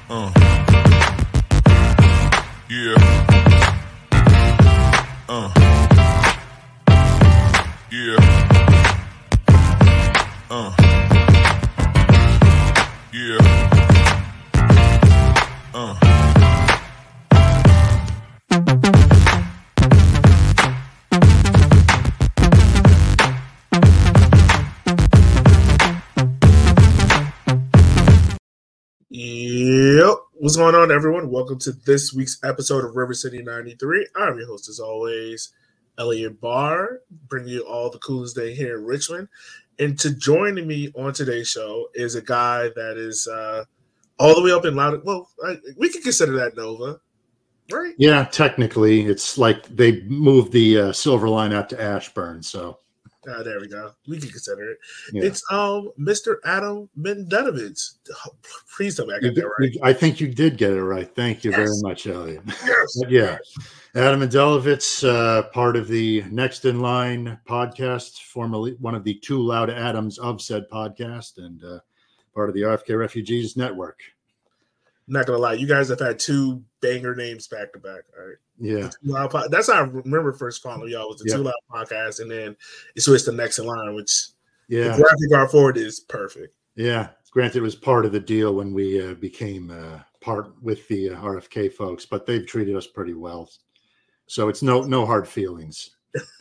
Yeah. Yeah. Yeah. Yep. What's going on, everyone? Welcome to this week's episode of River City 93. I'm your host, as always, Elliot Barr, bringing you all the coolest day here in Richmond. And to joining me on today's show is a guy that is all the way up in Loudon. Well, we can consider that Nova, right? Yeah, technically. It's like they moved the Silver Line out to Ashburn, so. There we go. We can consider it. Yeah. It's Mr. Adam Mendenovich. Please tell me I got that right. I think you did get it right. Thank you very much, Elliot. Yes. Yeah. Adam Mendelovich, part of the Next in Line podcast, formerly one of the two loud Adams of said podcast, and part of the RFK Refugees Network. I'm not gonna lie, you guys have had two banger names back to back. All right. Yeah. That's how I remember first following y'all was the Too Loud podcast, and then it switched to Next in Line, which the graphic art for it is perfect. Yeah. Granted, it was part of the deal when we became part with the RFK folks, but they've treated us pretty well. So it's no hard feelings.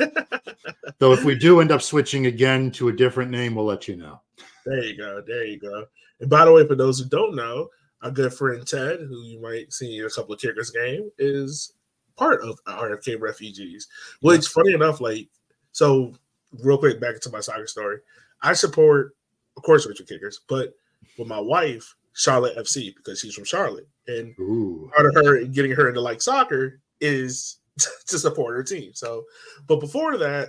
Though if we do end up switching again to a different name, we'll let you know. There you go. There you go. And by the way, for those who don't know, our good friend Ted, who you might see in a couple of Kickers game, is part of RFK Refugees. Which, funny enough, so real quick, back into my soccer story. I support, of course, Richmond Kickers, but with my wife, Charlotte FC, because she's from Charlotte. And part of her getting her into soccer is to support her team. So, but before that,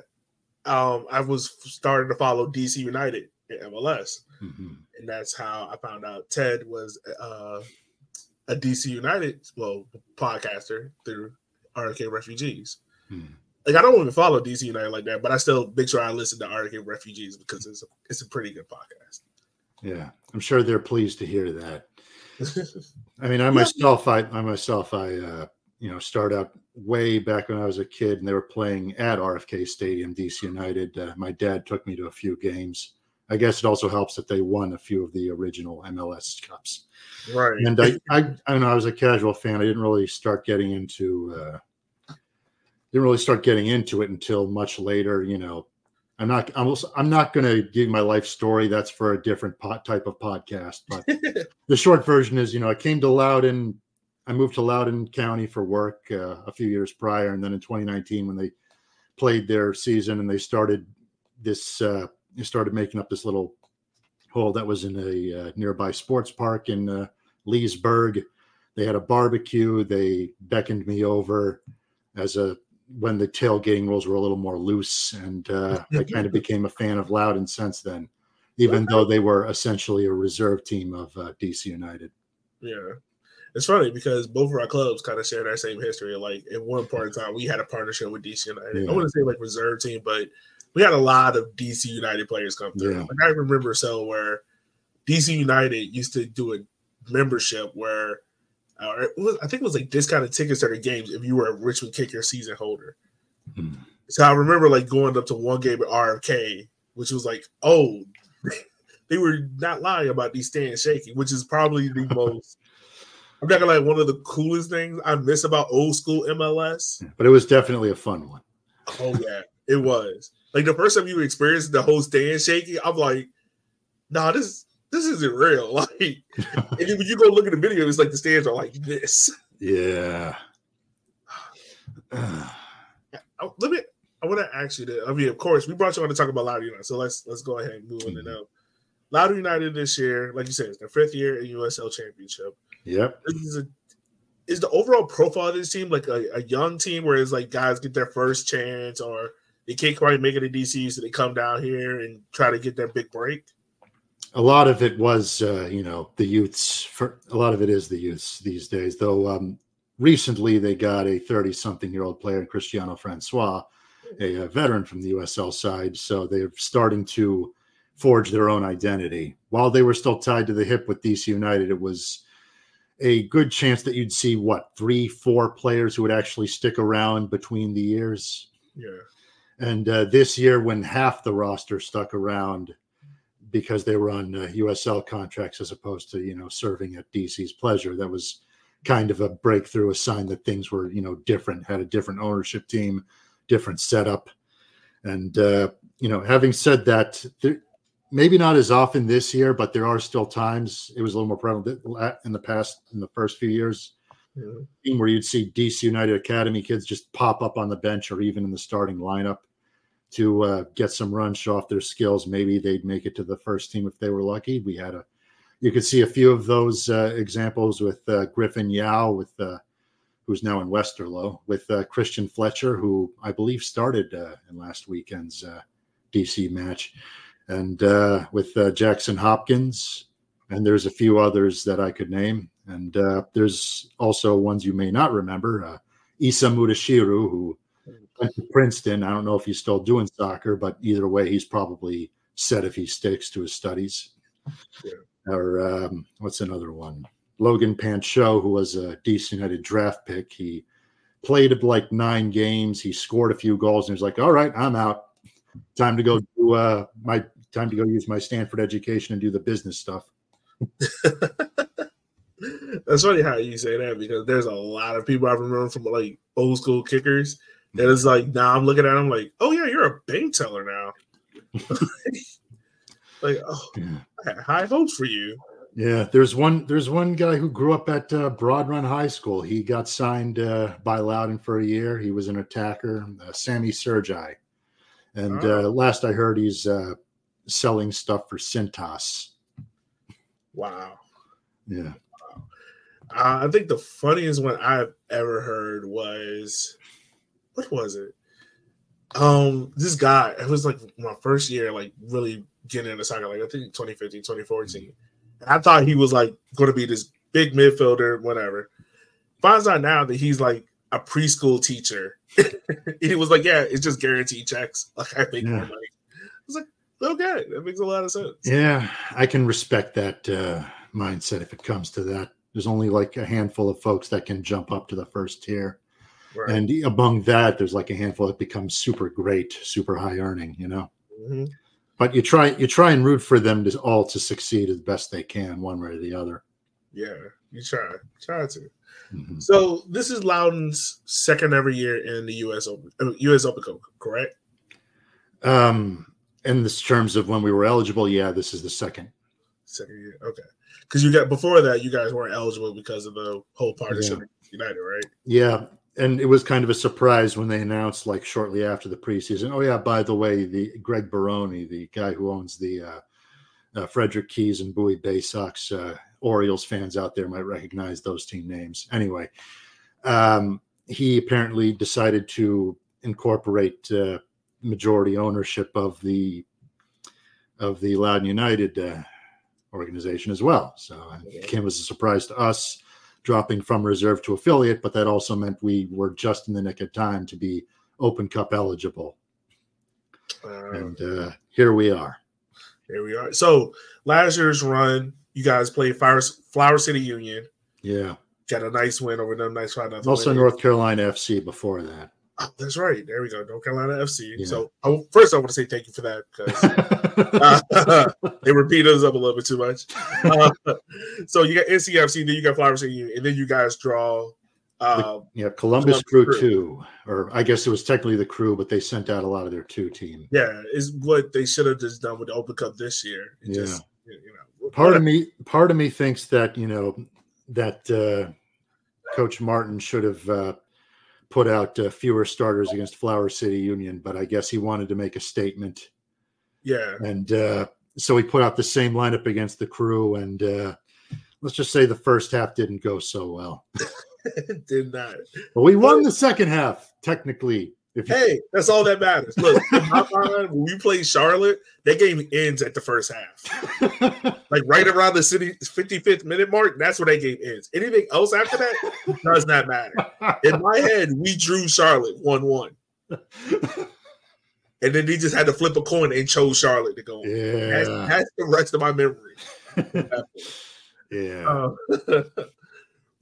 I was starting to follow DC United in MLS. Mm-hmm. And that's how I found out Ted was a DC United, podcaster through RFK Refugees. I don't even follow DC United like that, but I still make sure I listen to RFK Refugees because it's a pretty good podcast. Yeah, I'm sure they're pleased to hear that. I mean, I myself, started out way back when I was a kid, and they were playing at RFK Stadium, DC United. My dad took me to a few games. I guess it also helps that they won a few of the original MLS Cups. Right. And I don't know, I was a casual fan. I didn't really start getting into it until much later. You know, I'm not going to give my life story. That's for a different type of podcast. But the short version is, I came to Loudoun. I moved to Loudoun County for work a few years prior. And then in 2019, when they played their season and they started this, you started making up this little hole that was in a nearby sports park in Leesburg. They had a barbecue. They beckoned me over when the tailgating rules were a little more loose, and I kind of became a fan of Loudoun since then, even though they were essentially a reserve team of DC United. Yeah. It's funny because both of our clubs kind of share that same history. At one point in time, we had a partnership with DC United. Yeah. I wouldn't say reserve team, but we had a lot of DC United players come through. Yeah. I remember where DC United used to do a membership where I think it was discounted tickets to their games if you were a Richmond Kicker season holder. Mm-hmm. So I remember going up to one game at RFK, which was they were not lying about these stands shaking, which is probably the most. I'm not gonna lie, one of the coolest things I miss about old school MLS. But it was definitely a fun one. Oh yeah, it was. The first time you experienced the whole stand shaking, I'm like, nah, this isn't real. And then when you go look at the video, it's the stands are like this. Yeah. I want to ask you that. I mean, of course, we brought you on to talk about Loudoun United, so let's go ahead and move on to now. Loudoun United this year, like you said, it's their 5th year in USL Championship. Yep. Is the overall profile of this team a young team where it's guys get their first chance, or they can't quite make it to DC, so they come down here and try to get their big break? A lot of it was, the youths. A lot of it is the youths these days, though. Recently, they got a 30-something-year-old player, Cristiano Francois, a veteran from the USL side. So they're starting to forge their own identity. While they were still tied to the hip with DC United, it was a good chance that you'd see 3-4 players who would actually stick around between the years. Yeah. And this year, when half the roster stuck around because they were on USL contracts as opposed to, serving at DC's pleasure, that was kind of a breakthrough, a sign that things were, different, had a different ownership team, different setup. And, having said that, maybe not as often this year, but there are still times it was a little more prevalent in the first few years, where you'd see DC United Academy kids just pop up on the bench or even in the starting lineup to get some runs, show off their skills. Maybe they'd make it to the first team if they were lucky. You could see a few of those examples with Griffin Yao, who's now in Westerlo, with Christian Fletcher, who I believe started in last weekend's DC match, and with Jackson Hopkins, and there's a few others that I could name. And there's also ones you may not remember, Issa Mudashiru, who went to Princeton. I don't know if he's still doing soccer, but either way, he's probably set if he sticks to his studies. Yeah. Or what's another one? Logan Pancho, who was a DC United draft pick. He played like 9 games. He scored a few goals, and he was like, all right, I'm out. Time to go use my Stanford education and do the business stuff. That's funny how you say that, because there's a lot of people I remember from like old school kickers that is like, now I'm looking at them like, oh yeah, you're a bank teller now. Like, oh, yeah. I had high hopes for you. Yeah, there's one guy who grew up at Broad Run High School. He got signed by Loudoun for a year. He was an attacker, Sammy Sergi. And last I heard, he's selling stuff for Cintas. Wow. Yeah. Wow. I think the funniest one I've ever heard was, what was it? This guy, it was like my first year, like really getting into soccer, like I think 2015, 2014. And I thought he was like going to be this big midfielder, whatever. Finds out now that he's like a preschool teacher. He was like, yeah, it's just guaranteed checks. Like, I make more money. I was like, okay, that makes a lot of sense. Yeah, I can respect that mindset if it comes to that. There's only like a handful of folks that can jump up to the first tier. Right. And among that, there's like a handful that becomes super great, super high earning, Mm-hmm. But you try and root for them all to succeed as best they can, one way or the other. Yeah, you try to. Mm-hmm. So this is Loudoun's second ever year in the U.S. Open Cup, correct? In this terms of when we were eligible, yeah, this is the second year. Okay, because before that, you guys weren't eligible because of the whole partnership with United, right? Yeah. And it was kind of a surprise when they announced, like shortly after the preseason, oh yeah, by the way, the Greg Baroni, the guy who owns the Frederick Keys and Bowie Bay Sox, Orioles fans out there might recognize those team names. Anyway, he apparently decided to incorporate majority ownership of the Loudoun United organization as well. So it came as a surprise to us, dropping from reserve to affiliate, but that also meant we were just in the nick of time to be Open Cup eligible. And here we are. So last year's run, you guys played Flower City Union. Yeah. Got a nice win over them. Nice try. Also North Carolina FC before that. Oh, that's right. There we go. North Carolina FC. Yeah. So first I want to say thank you for that, because they repeat us up a little bit too much. So you got NCFC, then you got Flower City Union, and then you guys draw. Columbus Crew 2, or I guess it was technically the Crew, but they sent out a lot of their 2 team. Yeah, is what they should have just done with the Open Cup this year. Part of me thinks that that Coach Martin should have put out fewer starters against Flower City Union, but I guess he wanted to make a statement. Yeah. And so he put out the same lineup against the Crew, and let's just say the first half didn't go so well. It did not. But we won the second half, technically. Hey, that's all that matters. Look, in my mind, when we played Charlotte, that game ends at the first half. Like right around the 55th minute mark, that's where that game ends. Anything else after that does not matter. In my head, we drew Charlotte 1-1. And then they just had to flip a coin and chose Charlotte to go on. Yeah. That's the rest of my memory. Yeah.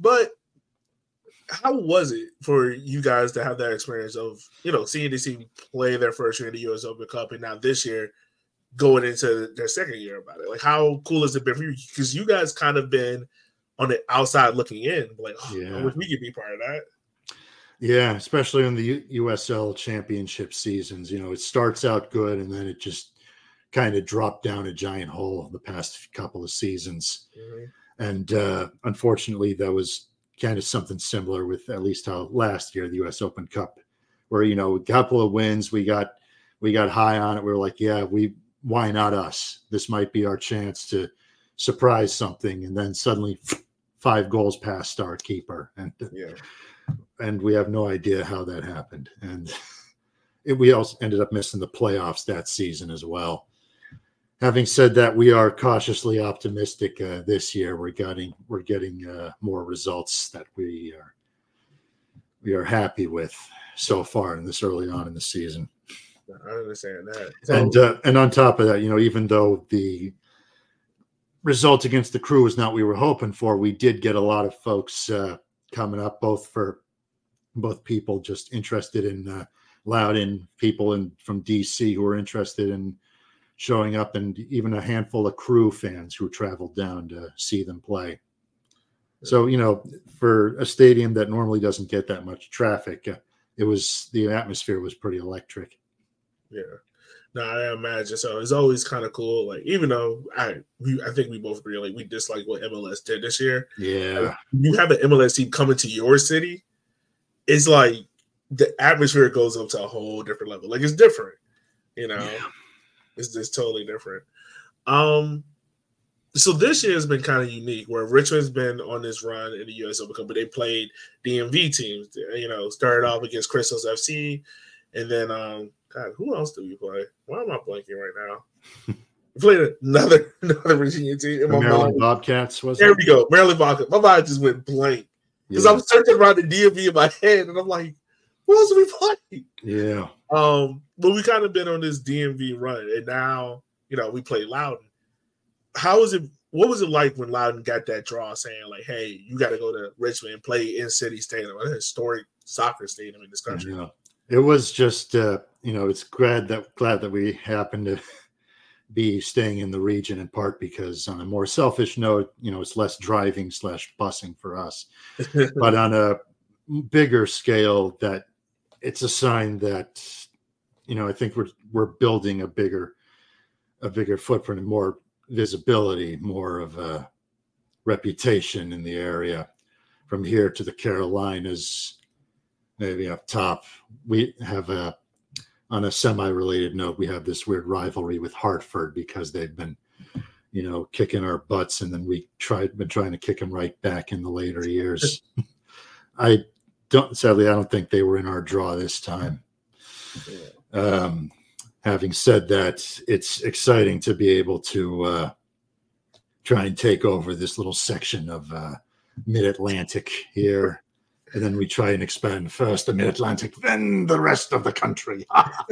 But how was it for you guys to have that experience of, seeing this team play their first year in the US Open Cup and now this year going into their second year about it? Like, how cool has it been for you? Because you guys kind of been on the outside looking in, like, I wish we could be part of that. Yeah, especially in the USL championship seasons. It starts out good and then it just kind of dropped down a giant hole the past couple of seasons. Mm-hmm. And unfortunately, that was kind of something similar with at least how last year, the US Open Cup, where, a couple of wins, we got high on it. We were like, yeah, why not us? This might be our chance to surprise something. And then suddenly 5 goals past our keeper. And we have no idea how that happened. And we also ended up missing the playoffs that season as well. Having said that, we are cautiously optimistic this year. We're getting more results that we are happy with so far in this early on in the season. I understand that. And on top of that, even though the result against the Crew was not what we were hoping for, we did get a lot of folks coming up, both people just interested in Loudoun, people from DC who were interested in showing up, and even a handful of Crew fans who traveled down to see them play. So, for a stadium that normally doesn't get that much traffic, the atmosphere was pretty electric. Yeah. No, I imagine. So it's always kind of cool. Like, even though I think we both agree, like, we dislike what MLS did this year. Yeah. Like, you have an MLS team coming to your city, it's like the atmosphere goes up to a whole different level. Like, it's different, Yeah. It's just totally different. So this year has been kind of unique, where Richmond's been on this run in the US Open Cup, but they played DMV teams. Started off against Crystals FC, and then God, who else do we play? Why am I blanking right now? We played another Virginia team. Maryland Bobcats, was it? There we go, Maryland Bobcats. My mind just went blank because I was searching around the DMV in my head, and I'm like, who else do we play? Yeah. But we kind of been on this DMV run, and now we play Loudoun. How is it? What was it like when Loudoun got that draw, saying like, "Hey, you got to go to Richmond and play in City Stadium, a historic soccer stadium in this country"? Yeah. It was just, it's glad that we happened to be staying in the region, in part because, on a more selfish note, it's less driving / busing for us. But on a bigger scale, that it's a sign that, I think we're building a bigger footprint and more visibility, more of a reputation in the area. From here to the Carolinas, maybe up top, we have on a semi-related note, we have this weird rivalry with Hartford because they've been, kicking our butts, and then been trying to kick them right back in the later years. Sadly, I don't think they were in our draw this time. Yeah. Having said that, it's exciting to be able to try and take over this little section of Mid-Atlantic here. And then we try and expand first the Mid-Atlantic, then the rest of the country.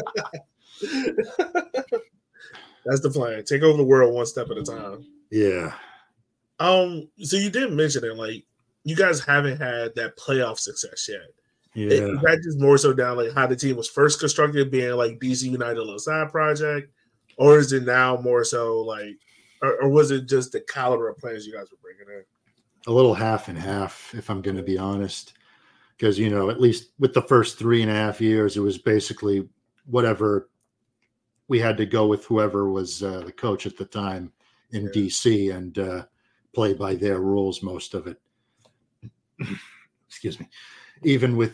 That's the plan. Take over the world one step at a time. Yeah. So you did mention it, like, you guys haven't had that playoff success yet. Yeah. Is that just more so down like how the team was first constructed, being like DC United a little side project, or is it now more so like, or was it just the caliber of players you guys were bringing in? A little half and half, if I'm going to be honest, because at least with the first 3.5 years, it was basically whatever we had to go with, whoever was the coach at the time in DC, and play by their rules, most of it. Excuse me. Even with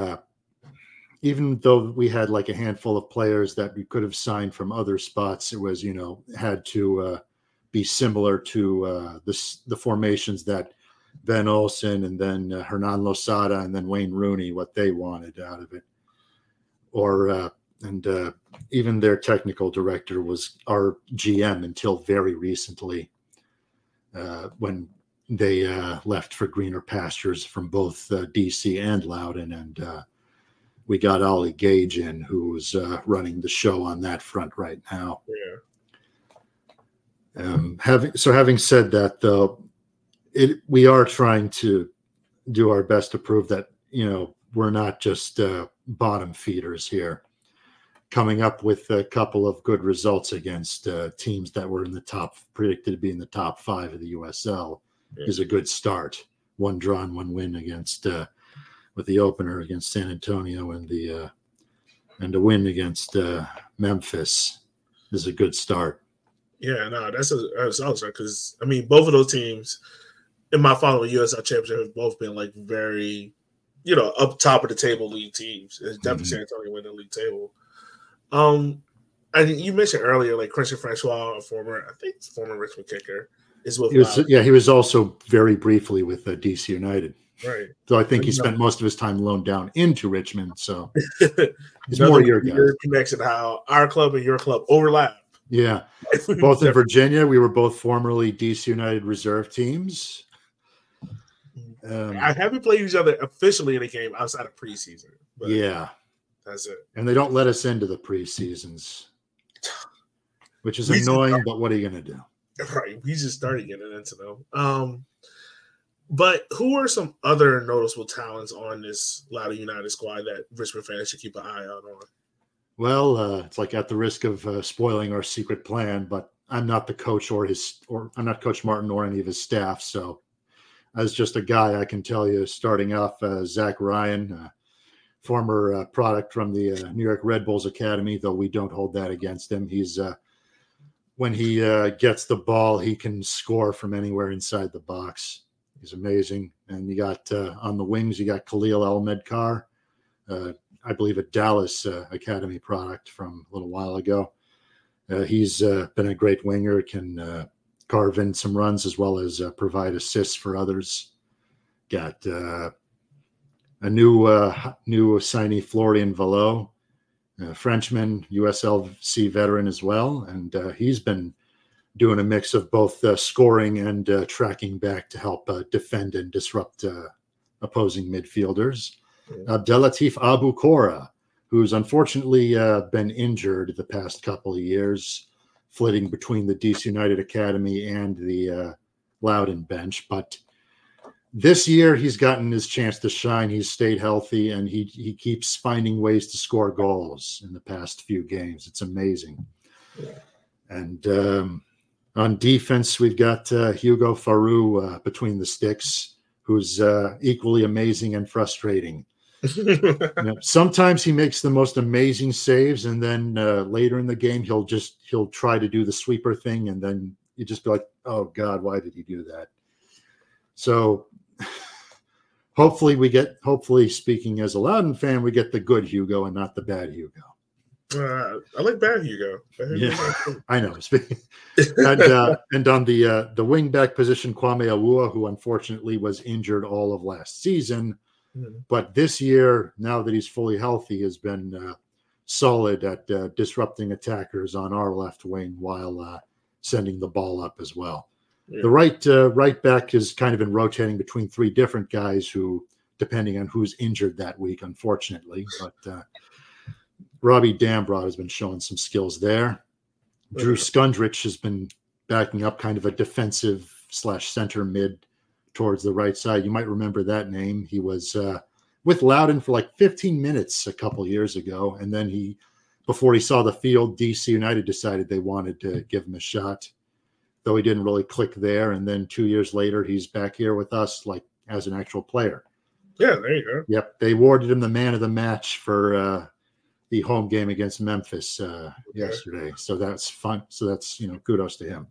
even though we had like a handful of players that we could have signed from other spots, it was, had to be similar to the formations that Ben Olsen and then Hernan Losada and then Wayne Rooney, what they wanted out of it. And even their technical director was our GM until very recently, when they left for greener pastures from both DC and Loudoun, and we got Ollie Gage in, who's running the show on that front right now. Yeah. Having said that, though, we are trying to do our best to prove that, we're not just bottom feeders here. Coming up with a couple of good results against teams that were predicted to be in the top 5 of the USL is a good start. 1 draw and 1 win against with the opener against San Antonio and a win against Memphis is a good start. Yeah, no, that's awesome because both of those teams in my following USL Championship have both been like very, up top of the table league teams. It's definitely San Antonio winning the league table. You mentioned earlier like Christian Francois, a former Richmond kicker, is with. He was also very briefly with DC United. Right. So I think he spent most of his time loaned down into Richmond. So it's more your connection, how our club and your club overlap. Yeah. Both in Virginia, we were both formerly DC United reserve teams. I haven't played each other officially in a game outside of preseason. But yeah. That's it. And they don't let us into the preseasons, which is annoying, but what are you going to do? Right. We just started getting into them. But who are some other noticeable talents on this Loudoun United squad that Richmond fans should keep an eye out on? Well, it's like at the risk of spoiling our secret plan, but I'm not the coach or I'm not Coach Martin or any of his staff. So as just a guy, I can tell you, starting off, Zach Ryan, former product from the New York Red Bulls Academy, though we don't hold that against him. He's when he gets the ball, he can score from anywhere inside the box. He's amazing. And you got on the wings, you got Khalil El-Medkar, I believe a Dallas Academy product from a little while ago. He's been a great winger, can carve in some runs as well as provide assists for others. Got a new signee, Florian Valot, Frenchman, USLC veteran as well. And he's been doing a mix of both scoring and tracking back to help defend and disrupt opposing midfielders. Abdelatif Abu Kora, who's unfortunately been injured the past couple of years, flitting between the DC United Academy and the Loudoun bench. But this year he's gotten his chance to shine. He's stayed healthy, and he keeps finding ways to score goals in the past few games. It's amazing. And on defense, we've got Hugo Farou between the sticks, who's equally amazing and frustrating. Sometimes he makes the most amazing saves, and then later in the game he'll try to do the sweeper thing, and then you just be like, oh God, why did he do that? So hopefully speaking as a Loudoun fan, we get the good Hugo and not the bad Hugo. I like bad Hugo. I know. And on the wing back position, Kwame Awua, who unfortunately was injured all of last season, but this year, now that he's fully healthy, has been solid at disrupting attackers on our left wing while sending the ball up as well. Yeah. The right back has kind of been rotating between 3 different guys who, depending on who's injured that week, unfortunately, but Robbie Dambrot has been showing some skills there. Drew Skundrich has been backing up kind of a defensive / center mid towards the right side. You might remember that name. He was with Loudoun for like 15 minutes a couple years ago. And then before he saw the field, DC United decided they wanted to give him a shot, though he didn't really click there. And then 2 years later, he's back here with us, like as an actual player. Yeah, there you go. Yep. They awarded him the man of the match for the home game against Memphis yesterday. So that's fun. So that's, kudos to him.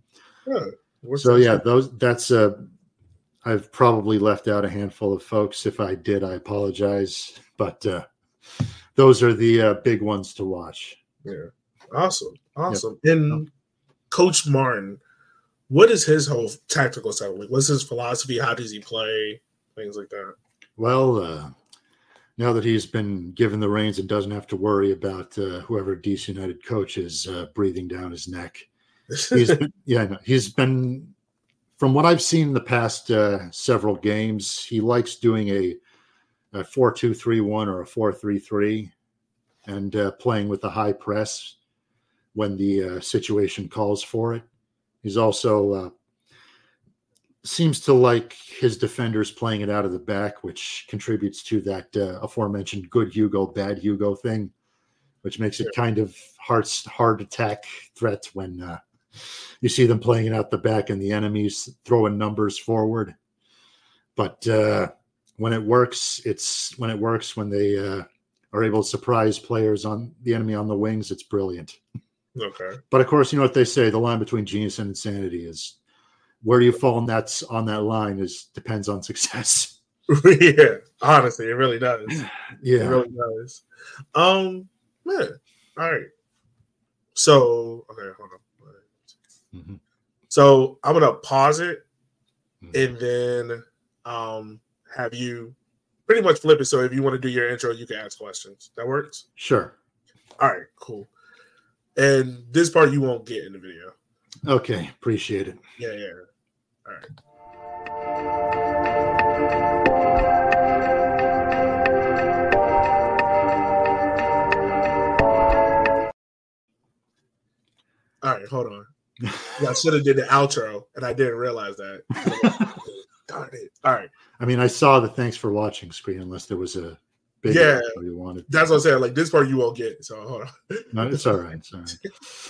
Yeah, I've probably left out a handful of folks. If I did, I apologize. But those are the big ones to watch. Yeah. Awesome. Yep. And Coach Martin, what is his whole tactical style? Like, what's his philosophy? How does he play? Things like that. Well, now that he's been given the reins and doesn't have to worry about whoever DC United coach is breathing down his neck. He's been, from what I've seen in the past several games, he likes doing a 4-2-3-1 or a 4-3-3 and playing with a high press when the situation calls for it. He's also seems to like his defenders playing it out of the back, which contributes to that aforementioned good Hugo, bad Hugo thing, which makes it kind of hard attack threat when you see them playing it out the back and the enemies throwing numbers forward. But when it works, when they are able to surprise players on the enemy on the wings, it's brilliant. Okay. But of course, you know what they say, the line between genius and insanity is where you fall on that line depends on success. Yeah, honestly, it really does. Yeah. It really does. Man. All right. So, okay, hold on. Mm-hmm. So I'm gonna pause it and then have you pretty much flip it. So if you want to do your intro, you can ask questions. That works? Sure. All right, cool. And this part you won't get in the video. Okay, appreciate it. Yeah. All right. All right, hold on. I should have did the outro, and I didn't realize that. Darn it. All right. I mean, I saw the thanks for watching screen, unless there was a big outro you wanted. That's what I'm saying. Like, this part you won't get. So hold on. No, it's all right. It's all right.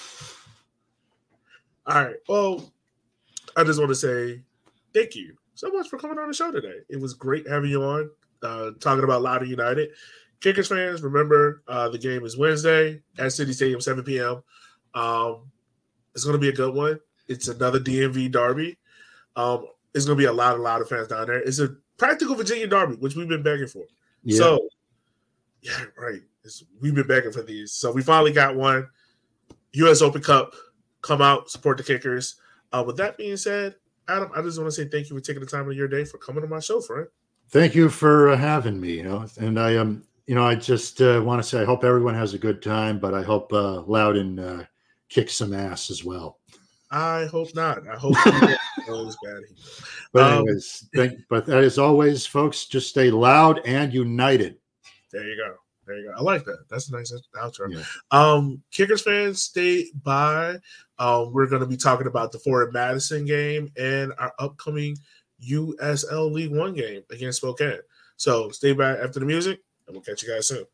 All right. Well, I just want to say thank you so much for coming on the show today. It was great having you on, talking about Loudoun United. Kickers fans, remember the game is Wednesday at City Stadium, 7 p.m. It's going to be a good one. It's another DMV derby. It's going to be a lot of fans down there. It's a practical Virginia derby, which we've been begging for. Yeah. So, yeah, right. We've been begging for these. So we finally got one. U.S. Open Cup. Come out, support the Kickers. With that being said, Adam, I just want to say thank you for taking the time of your day for coming to my show, friend. Thank you for having me. And I just want to say I hope everyone has a good time, but I hope Loudoun kicks some ass as well. I hope not. I hope goes bad. But anyways, but as always, folks, just stay loud and united. There you go. I like that. That's a nice outro. Yeah. Kickers fans, stay by. We're going to be talking about the Forward Madison game and our upcoming USL League One game against Spokane. So stay by after the music, and we'll catch you guys soon.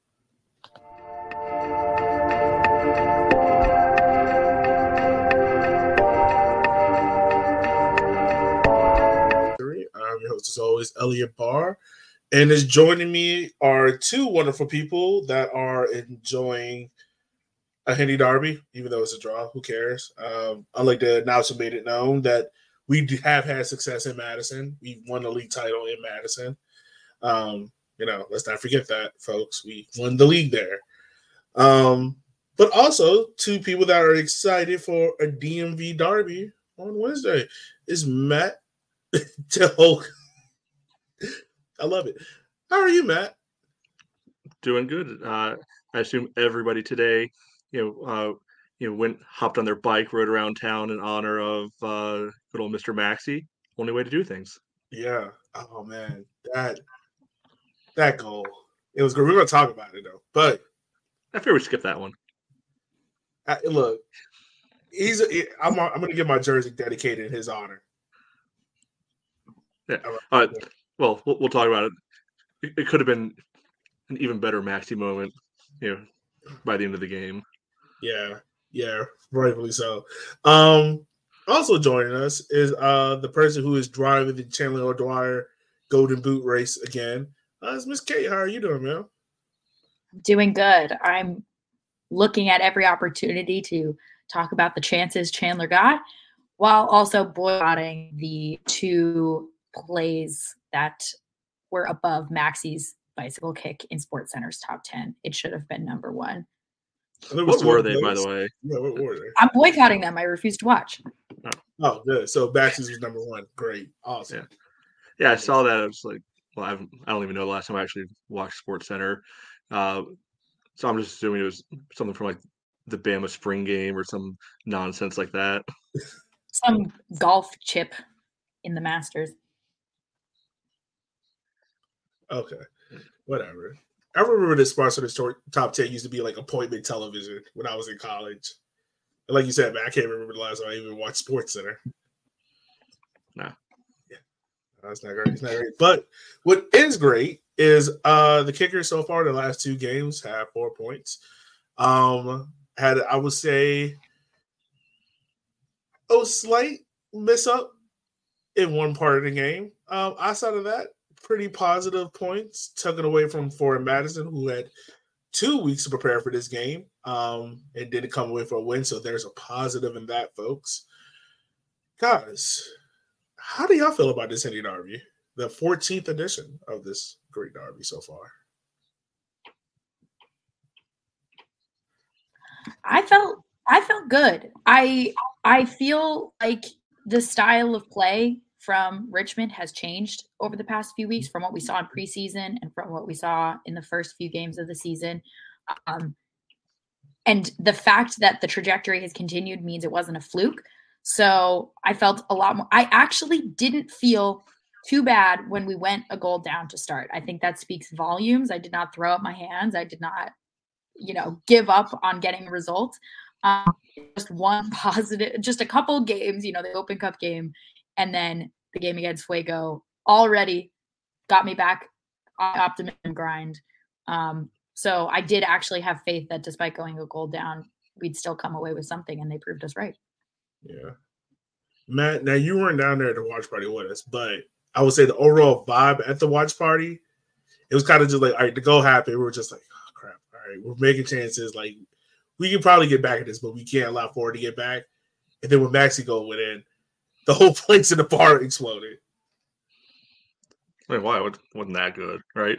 I'm your host, as always, Elliot Barr. And is joining me are two wonderful people that are enjoying a Henny Derby, even though it's a draw. Who cares? I'd like to announce and made it known that we have had success in Madison. We won the league title in Madison. Let's not forget that, folks. We won the league there. But also, two people that are excited for a DMV Derby on Wednesday is Matt Tehoke. I love it. How are you, Matt? Doing good. I assume everybody today, hopped on their bike, rode around town in honor of good old Mr. Maxey. Only way to do things. Yeah. Oh man, that goal. It was good. We're going to talk about it though, but I figure we skip that one. Look, I'm going to get my jersey dedicated in his honor. Yeah. Well, we'll talk about it. It could have been an even better Maxey moment, by the end of the game. Yeah, rightfully so. Also joining us is the person who is driving the Chandler O'Dwyer Golden Boot race again. It's Miss Kate. How are you doing, man? Doing good. I'm looking at every opportunity to talk about the chances Chandler got, while also boycotting the two plays that were above Maxey's bicycle kick in SportsCenter's top 10. It should have been number one. What were they, by the way? Yeah, what were they? I'm boycotting them. I refuse to watch. Oh, good. So Maxey's was number one. Great. Awesome. Yeah, I saw that. I was like, well, I don't even know the last time I actually watched SportsCenter. So I'm just assuming it was something from like the Bama spring game or some nonsense like that. Some golf chip in the Masters. Okay, whatever. I remember this SportsCenter top 10 used to be like appointment television when I was in college. And like you said, man, I can't remember the last time I even watched SportsCenter. No. Yeah. That's not great. It's not great. But what is great is the kickers so far, the last 2 games have 4 points. Had, I would say, a slight miss up in one part of the game. Outside of that, pretty positive points taken away from Forward Madison, who had 2 weeks to prepare for this game and didn't come away for a win. So there's a positive in that, folks. Guys, how do y'all feel about this Indy Derby, the 14th edition of this great derby so far? I felt good. I feel like the style of play from Richmond has changed over the past few weeks from what we saw in preseason and from what we saw in the first few games of the season. And the fact that the trajectory has continued means it wasn't a fluke. So I felt a lot more. I actually didn't feel too bad when we went a goal down to start. I think that speaks volumes. I did not throw up my hands. I did not, give up on getting a result. Just one positive, just a couple games, the Open Cup game, and then the game against Fuego already got me back on optimism grind. So I did actually have faith that despite going a goal down, we'd still come away with something, and they proved us right. Yeah. Matt, now you weren't down there at the watch party with us, but I would say the overall vibe at the watch party, it was kind of just like, all right, the goal happened. We were just like, oh, crap. All right, we're making chances. Like, we can probably get back at this, but we can't allow Forward to get back. And then when Maxi goal went in, the whole place in the bar exploded. I mean, why? It wasn't that good, right?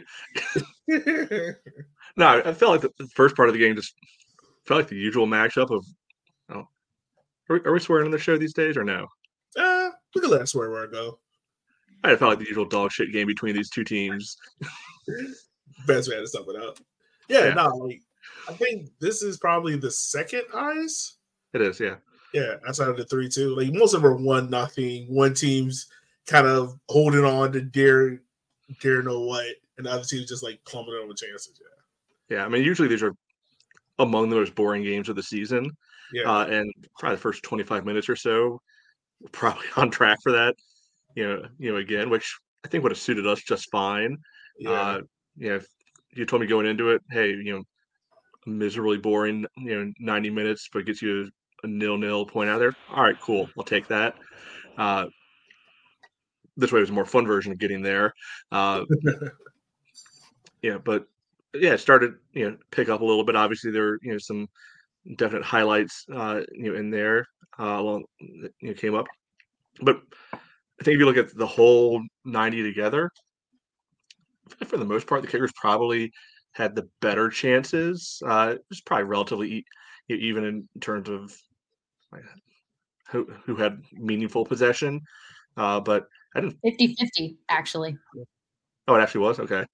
No, I felt like the first part of the game just felt like the usual matchup of, are we swearing on the show these days or no? We can let us swear where I go. I felt like the usual dog shit game between these two teams. Best way to sum it up. Yeah. I think this is probably the second highest. It is, yeah. Yeah, outside of the 3-2. Like, most of them are 1-0. One team's kind of holding on to dare know what, and the other team's just like plummeting over chances. Yeah, I mean, usually these are among the most boring games of the season. Yeah. And probably the first 25 minutes or so, we're probably on track for that. Again, which I think would have suited us just fine. Yeah. If you told me going into it, hey, miserably boring, 90 minutes, but gets you a 0-0 point out there. All right, cool. I'll take that. This way it was a more fun version of getting there. It started, pick up a little bit. Obviously there were, some definite highlights, in there, came up. But I think if you look at the whole 90 together, for the most part, the kickers probably had the better chances. It was probably relatively even in terms of who had meaningful possession. But I didn't 50-50 actually. Oh, it actually was? Okay.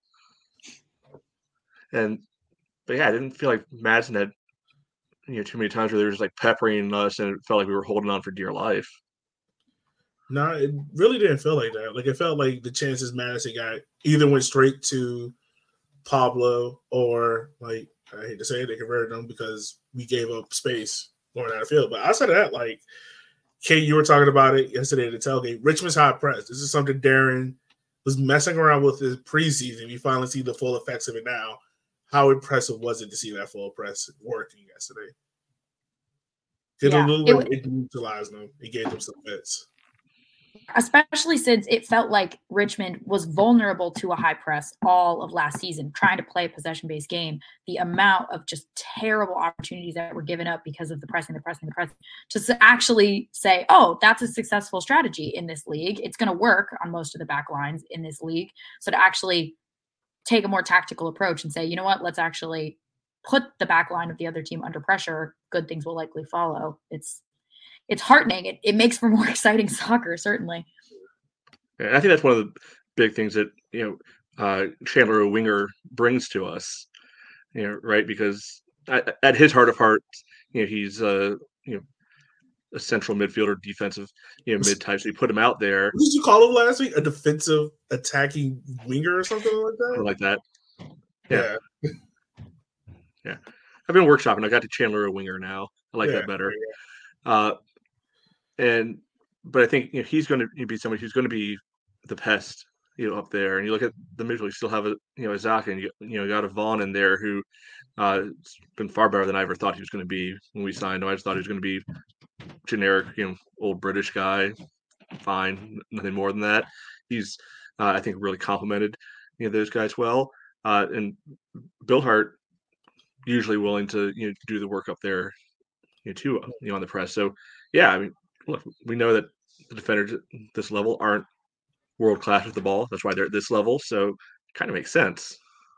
But I didn't feel like Madsen had too many times where they were just like peppering us and it felt like we were holding on for dear life. No, it really didn't feel like that. Like, it felt like the chances Madison got either went straight to Pablo or, like, I hate to say it, they converted them because we gave up space going out of field. But outside of that, like, Kate, you were talking about it yesterday at the tailgate. Richmond's high press. This is something Darren was messing around with in preseason. You finally see the full effects of it now. How impressive was it to see that full press working yesterday? It neutralized them. It gave them some fits. Especially since it felt like Richmond was vulnerable to a high press all of last season, trying to play a possession-based game. The amount of just terrible opportunities that were given up because of the pressing. Just to actually say, oh, that's a successful strategy in this league. It's going to work on most of the back lines in this league. So to actually take a more tactical approach and say, you know what, let's actually put the back line of the other team under pressure. Good things will likely follow. It's heartening. It makes for more exciting soccer, certainly. And I think that's one of the big things that, Chandler Winger brings to us, right? Because at his heart of hearts, he's a central midfielder, defensive, mid-type. So you put him out there. What did you call him last week? A defensive attacking winger or something like that? Something like that. Yeah. Yeah. I've been workshopping. I got to Chandler a Winger now. I like that better. Yeah. But I think he's going to be somebody who's going to be the pest, up there. And you look at the middle, you still have a Izaka, and you got a Vaughn in there who it's been far better than I ever thought he was going to be when we signed him. I just thought he was going to be generic, old British guy, fine, nothing more than that. He's I think really complimented those guys well, and Bill Hart usually willing to do the work up there too on the press. So yeah, I mean, look, we know that the defenders at this level aren't world class with the ball. That's why they're at this level. So it kind of makes sense.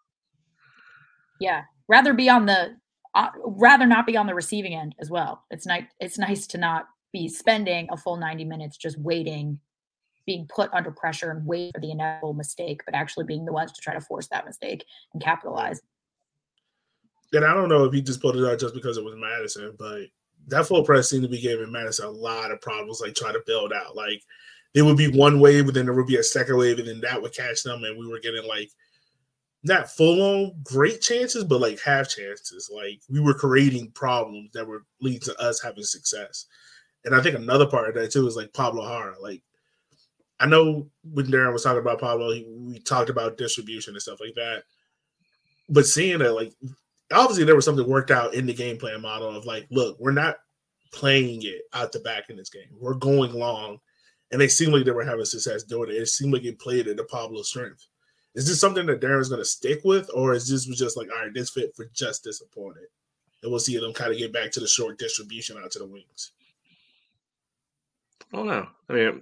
Yeah, rather not be on the receiving end as well. It's nice to not be spending a full 90 minutes just waiting, being put under pressure and wait for the inevitable mistake, but actually being the ones to try to force that mistake and capitalize. And I don't know if he just pulled it out just because it was Madison, but that full press seemed to be giving Madison a lot of problems, like trying to build out. Like there would be one wave, but then there would be a second wave, and then that would catch them, and we were getting like not full-on great chances, but like half chances. Like we were creating problems that were leading to us having success. And I think another part of that too is like Pablo Jara. Like I know when Darren was talking about Pablo, we talked about distribution and stuff like that. But seeing that, like obviously there was something worked out in the game plan model of like, look, we're not playing it out the back in this game. We're going long. And they seemed like they were having success doing it. It seemed like it played into Pablo's strength. Is this something that Darren's going to stick with, or is this just like, all right, this fit for just this opponent? And we'll see them kind of get back to the short distribution out to the wings. I don't know. I mean,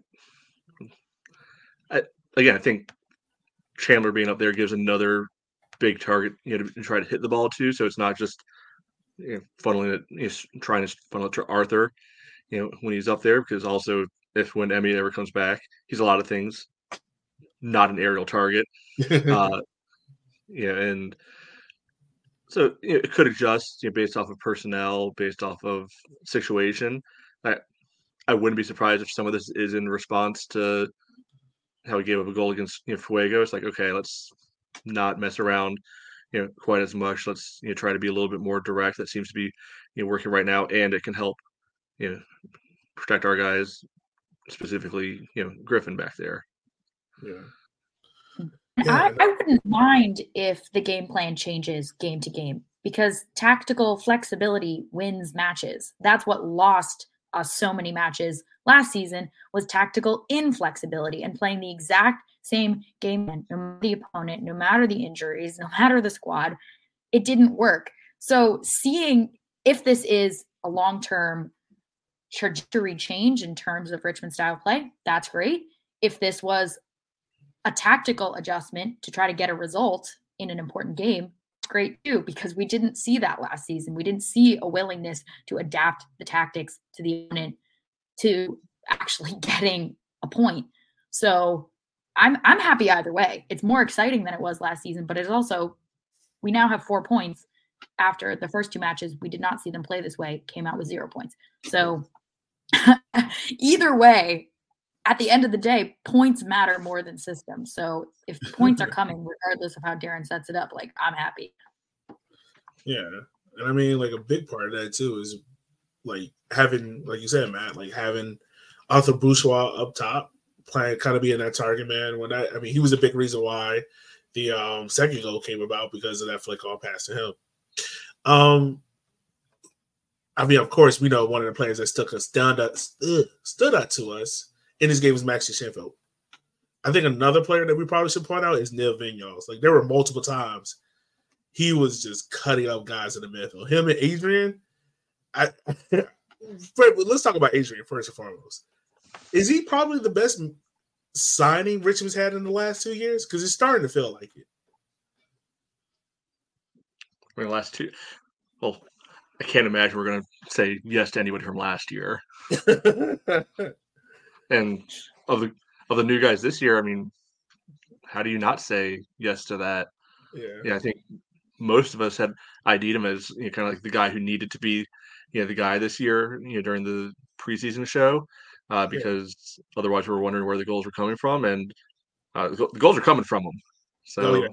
I think Chandler being up there gives another big target, to try to hit the ball too. So it's not just funneling it, trying to funnel it to Arthur, when he's up there, because also when Emmy ever comes back, he's a lot of things, not an aerial target. And so it could adjust based off of personnel, based off of situation. I wouldn't be surprised if some of this is in response to how he gave up a goal against Fuego. It's like, okay, let's not mess around quite as much. Let's try to be a little bit more direct. That seems to be working right now, and it can help protect our guys, specifically Griffin back there. I wouldn't mind if the game plan changes game to game, because tactical flexibility wins matches. That's what lost us so many matches last season, was tactical inflexibility and playing the exact same game, no matter the opponent, no matter the injuries, no matter the squad. It didn't work. So seeing if this is a long-term trajectory change in terms of Richmond style play, that's great. If this was a tactical adjustment to try to get a result in an important game, it's great too, because we didn't see that last season. We didn't see a willingness to adapt the tactics to the opponent to actually getting a point. So I'm happy either way. It's more exciting than it was last season, but it's also, we now have 4 points after the first 2 matches. We did not see them play this way, came out with 0 points. So either way, at the end of the day, points matter more than systems. So if points are coming, regardless of how Darren sets it up, like, I'm happy. Yeah. And I mean, like, a big part of that too is like having, like you said, Matt, like having Arthur Bourgeois up top, playing, kind of being that target man. He was a big reason why the second goal came about, because of that flick all pass to him. I mean, of course, we know one of the players that stood out to us in this game was Maxi Shenfield. I think another player that we probably should point out is Neil Vignos. Like, there were multiple times he was just cutting up guys in the midfield. Him and Adrian. Let's talk about Adrian first and foremost. Is he probably the best signing Richmond's had in the last 2 years? Because it's starting to feel like it. I mean, the last 2. Well, I can't imagine we're going to say yes to anybody from last year. And of the new guys this year, I mean, how do you not say yes to that? Yeah, I think most of us had ID'd him as kind of like the guy who needed to be the guy this year during the preseason show, because otherwise we were wondering where the goals were coming from, and the goals are coming from him. So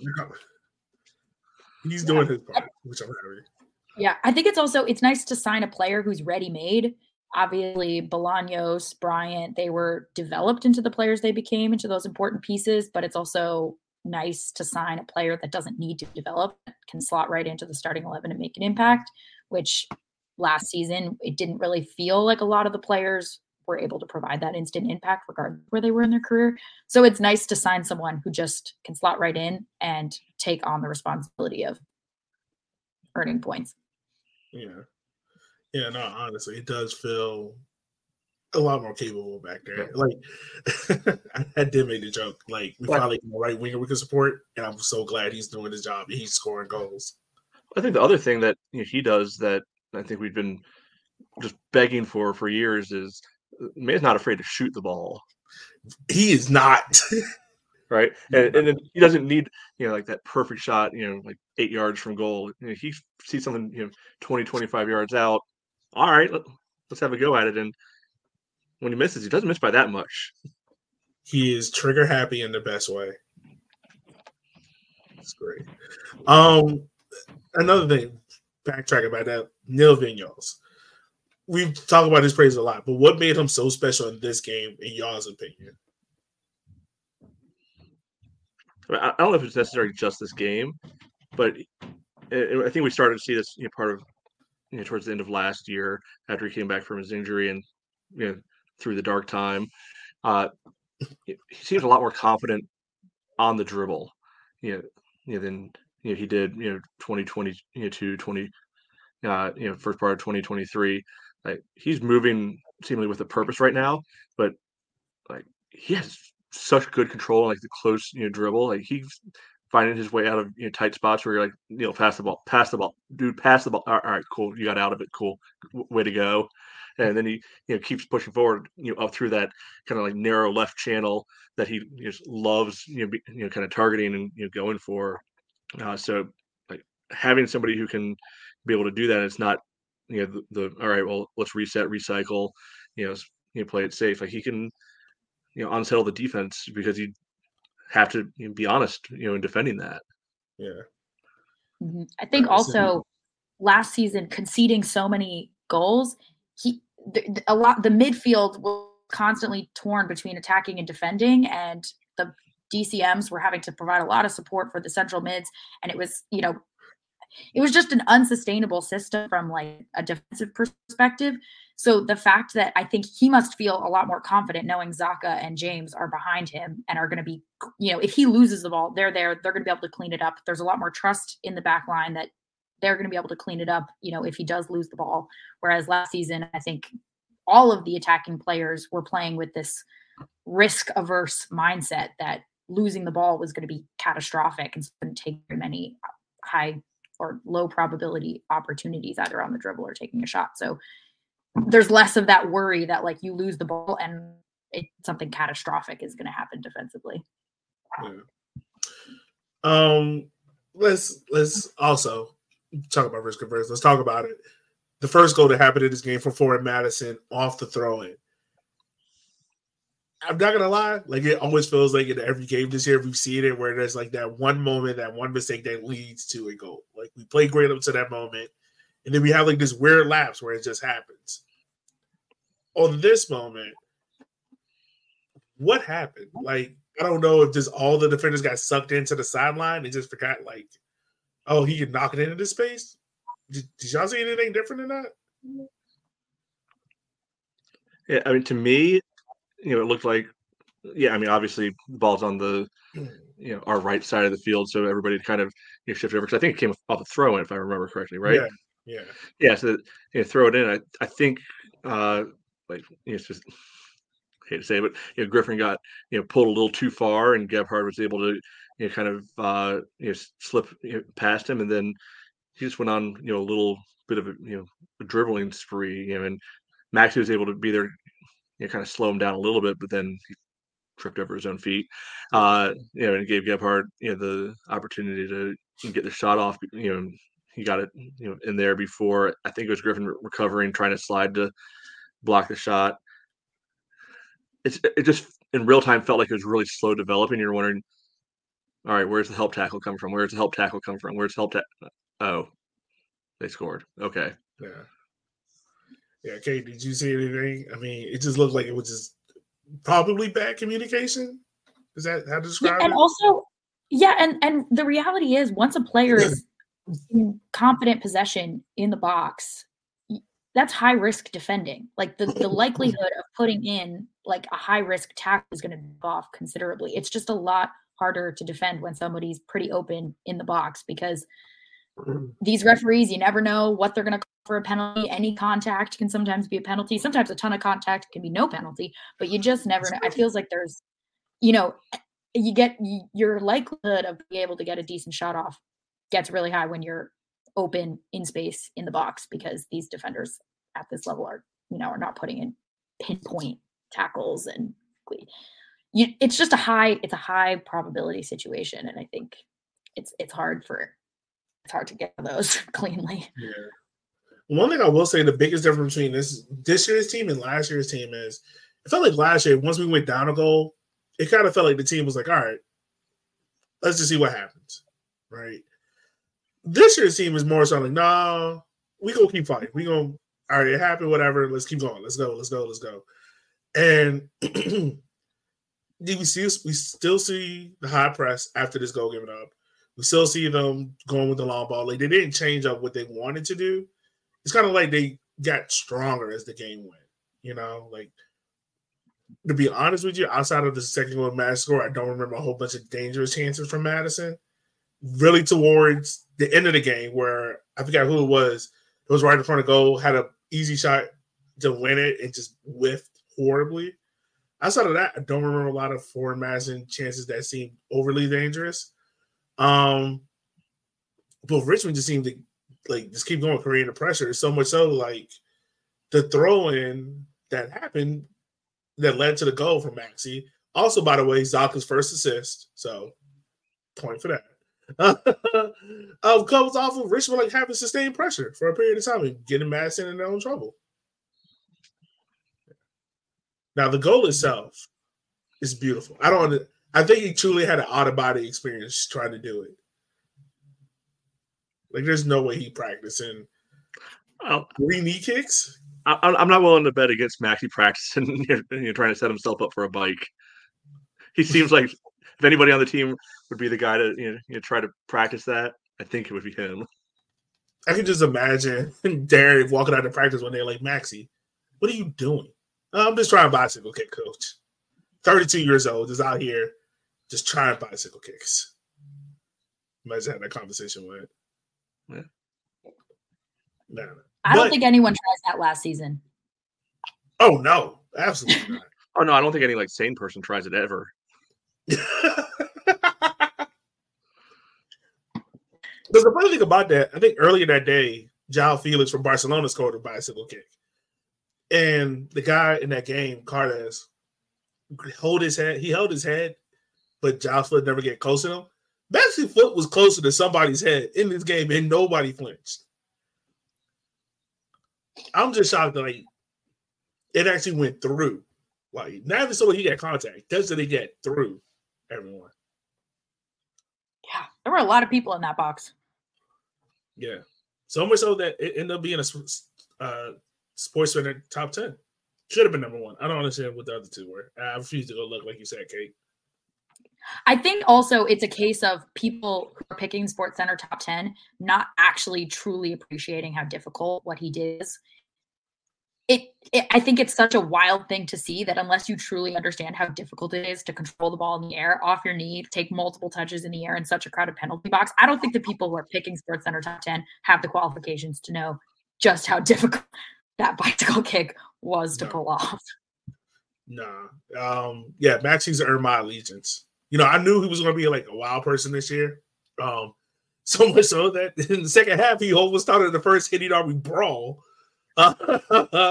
he's doing his part, which I'm happy. Yeah, I think it's nice to sign a player who's ready-made obviously Bolaños, Bryant, they were developed into the players they became, into those important pieces, but it's also nice to sign a player that doesn't need to develop, can slot right into the starting 11 and make an impact, which last season, it didn't really feel like a lot of the players were able to provide that instant impact regardless of where they were in their career. So it's nice to sign someone who just can slot right in and take on the responsibility of earning points. Yeah. Yeah, no, honestly, it does feel a lot more capable back there. Like, I did make the joke. Like, we finally get a right winger we can support, and I'm so glad he's doing his job and he's scoring goals. I think the other thing that he does that I think we've been just begging for years is man's not afraid to shoot the ball. He is not. Right. And then he doesn't need, like that perfect shot, like 8 yards from goal. He sees something, 20, 25 yards out. All right, let's have a go at it. And when he misses, he doesn't miss by that much. He is trigger happy in the best way. That's great. Another thing, backtrack about that, Neil Vigneault. We've talked about his praise a lot, but what made him so special in this game, in y'all's opinion? I don't know if it's necessarily just this game, but I think we started to see this part of towards the end of last year after he came back from his injury and through the dark time. He seems a lot more confident on the dribble, than he did 2022, first part of 2023. Like he's moving seemingly with a purpose right now, but like he has such good control, like the close dribble. Like he's finding his way out of tight spots where you're like, pass the ball, dude, pass the ball. All right, cool, you got out of it, cool, way to go. And then he keeps pushing forward, up through that kind of like narrow left channel that he just loves, kind of targeting and going for. So like having somebody who can be able to do that, it's not the all right, well, let's reset, recycle, play it safe. Like he can unsettle the defense because you have to be honest, in defending that. Yeah. Mm-hmm. I think also last season conceding so many goals, the midfield was constantly torn between attacking and defending, and the DCMs were having to provide a lot of support for the central mids, and it was it was just an unsustainable system from like a defensive perspective. So the fact that I think he must feel a lot more confident knowing Xhaka and James are behind him and are going to be, if he loses the ball, they're there, they're going to be able to clean it up. There's a lot more trust in the back line that they're going to be able to clean it up, if he does lose the ball. Whereas last season, I think all of the attacking players were playing with this risk-averse mindset that losing the ball was going to be catastrophic and couldn't take very many high or low probability opportunities either on the dribble or taking a shot. So there's less of that worry that like you lose the ball and something catastrophic is going to happen defensively. Yeah. Let's also talk about risk averse. Let's talk about it. The first goal that happened in this game from Forward Madison off the throw-in. I'm not gonna lie, like it always feels like in every game this year we've seen it where there's like that one moment, that one mistake that leads to a goal. Like we play great up to that moment, and then we have like this weird lapse where it just happens. On this moment, what happened? Like I don't know if just all the defenders got sucked into the sideline and just forgot like, oh, he can knock it into this space. Did y'all see anything different than that? Yeah, I mean, to me, it looked like, obviously the ball's on the, our right side of the field, so everybody kind of shifted over because I think it came off a throw-in, if I remember correctly, right? Yeah. So throw it in. I think, it's just hate to say it, but Griffin got pulled a little too far, and Gebhard was able to kind of slip past him, and then he just went on a little bit of a dribbling spree, and Maxi was able to be there. Kind of slow him down a little bit, but then he tripped over his own feet. And gave Gebhard the opportunity to get the shot off. He got it in there before I think it was Griffin recovering, trying to slide to block the shot. It just in real time felt like it was really slow developing. You're wondering, all right, where's the help tackle come from? Where's the help tackle come from? Where's help tackle? Oh, they scored. Okay. Yeah, Kate, did you see anything? I mean, it just looked like it was just probably bad communication. Is that how to describe it? And also, and the reality is, once a player is in confident possession in the box, that's high risk defending. Like the likelihood of putting in like a high risk tackle is going to go off considerably. It's just a lot harder to defend when somebody's pretty open in the box, because these referees, you never know what they're going to call for a penalty. Any contact can sometimes be a penalty. Sometimes a ton of contact can be no penalty, but you just never know. It feels like there's, you get your likelihood of being able to get a decent shot off gets really high when you're open in space in the box, because these defenders at this level are not putting in pinpoint tackles, and it's just a high probability situation, and I think it's hard to get those cleanly. Yeah. One thing I will say, the biggest difference between this year's team and last year's team is, it felt like last year, once we went down a goal, it kind of felt like the team was like, all right, let's just see what happens, right? This year's team is more so like, no, we gonna keep fighting. We gonna, all right, it happened, whatever. Let's keep going. Let's go. And we still see the high press after this goal given up. We still see them going with the long ball. Like, they didn't change up what they wanted to do. It's kind of like they got stronger as the game went. Like, to be honest with you, outside of the second goal match score, I don't remember a whole bunch of dangerous chances from Madison. Really towards the end of the game, where I forgot who it was right in front of goal, had an easy shot to win it and just whiffed horribly. Outside of that, I don't remember a lot of forward Madison chances that seemed overly dangerous. But Richmond just seemed to just keep going, creating the pressure. So much so, like, the throw-in that happened that led to the goal from Maxey. Also, by the way, Zaka's first assist. So, point for that. Comes off of Richmond having sustained pressure for a period of time and getting Madison in their own trouble. Now, the goal itself is beautiful. I think he truly had an out-of-body experience trying to do it. Like, there's no way he practicing 3 knee kicks. I'm not willing to bet against Maxey practicing trying to set himself up for a bike. He seems like if anybody on the team would be the guy to try to practice that, I think it would be him. I can just imagine Derek walking out of practice one day like, Maxey, what are you doing? I'm just trying bicycle kick, coach. 32 years old, just out here just trying bicycle kicks. Imagine having that conversation with it. Yeah. No. I don't think anyone tries that last season. Oh, no. Absolutely not. Oh, no, I don't think any sane person tries it ever. There's the funny thing about that, I think earlier that day, João Felix from Barcelona scored a bicycle kick. And the guy in that game, Carles, he held his head, but João's foot never get close to him. Maxey's foot was closer to somebody's head in this game, and nobody flinched. I'm just shocked that it actually went through. Not even so he got contact. Doesn't it get through everyone? Yeah, there were a lot of people in that box. Yeah, so much so that it ended up being a Sports Center top 10. Should have been number 1. I don't understand what the other two were. I refuse to go look, like you said, Kate. I think also it's a case of people who are picking Sports Center top 10 not actually truly appreciating how difficult what he did is. I think it's such a wild thing to see that unless you truly understand how difficult it is to control the ball in the air, off your knee, take multiple touches in the air in such a crowded penalty box, I don't think the people who are picking Sports Center top 10 have the qualifications to know just how difficult that bicycle kick was to pull off. Nah. Yeah, Maxey's earned my allegiance. I knew he was going to be a wild person this year. So much so that in the second half, he almost started the first Hitting Army brawl. But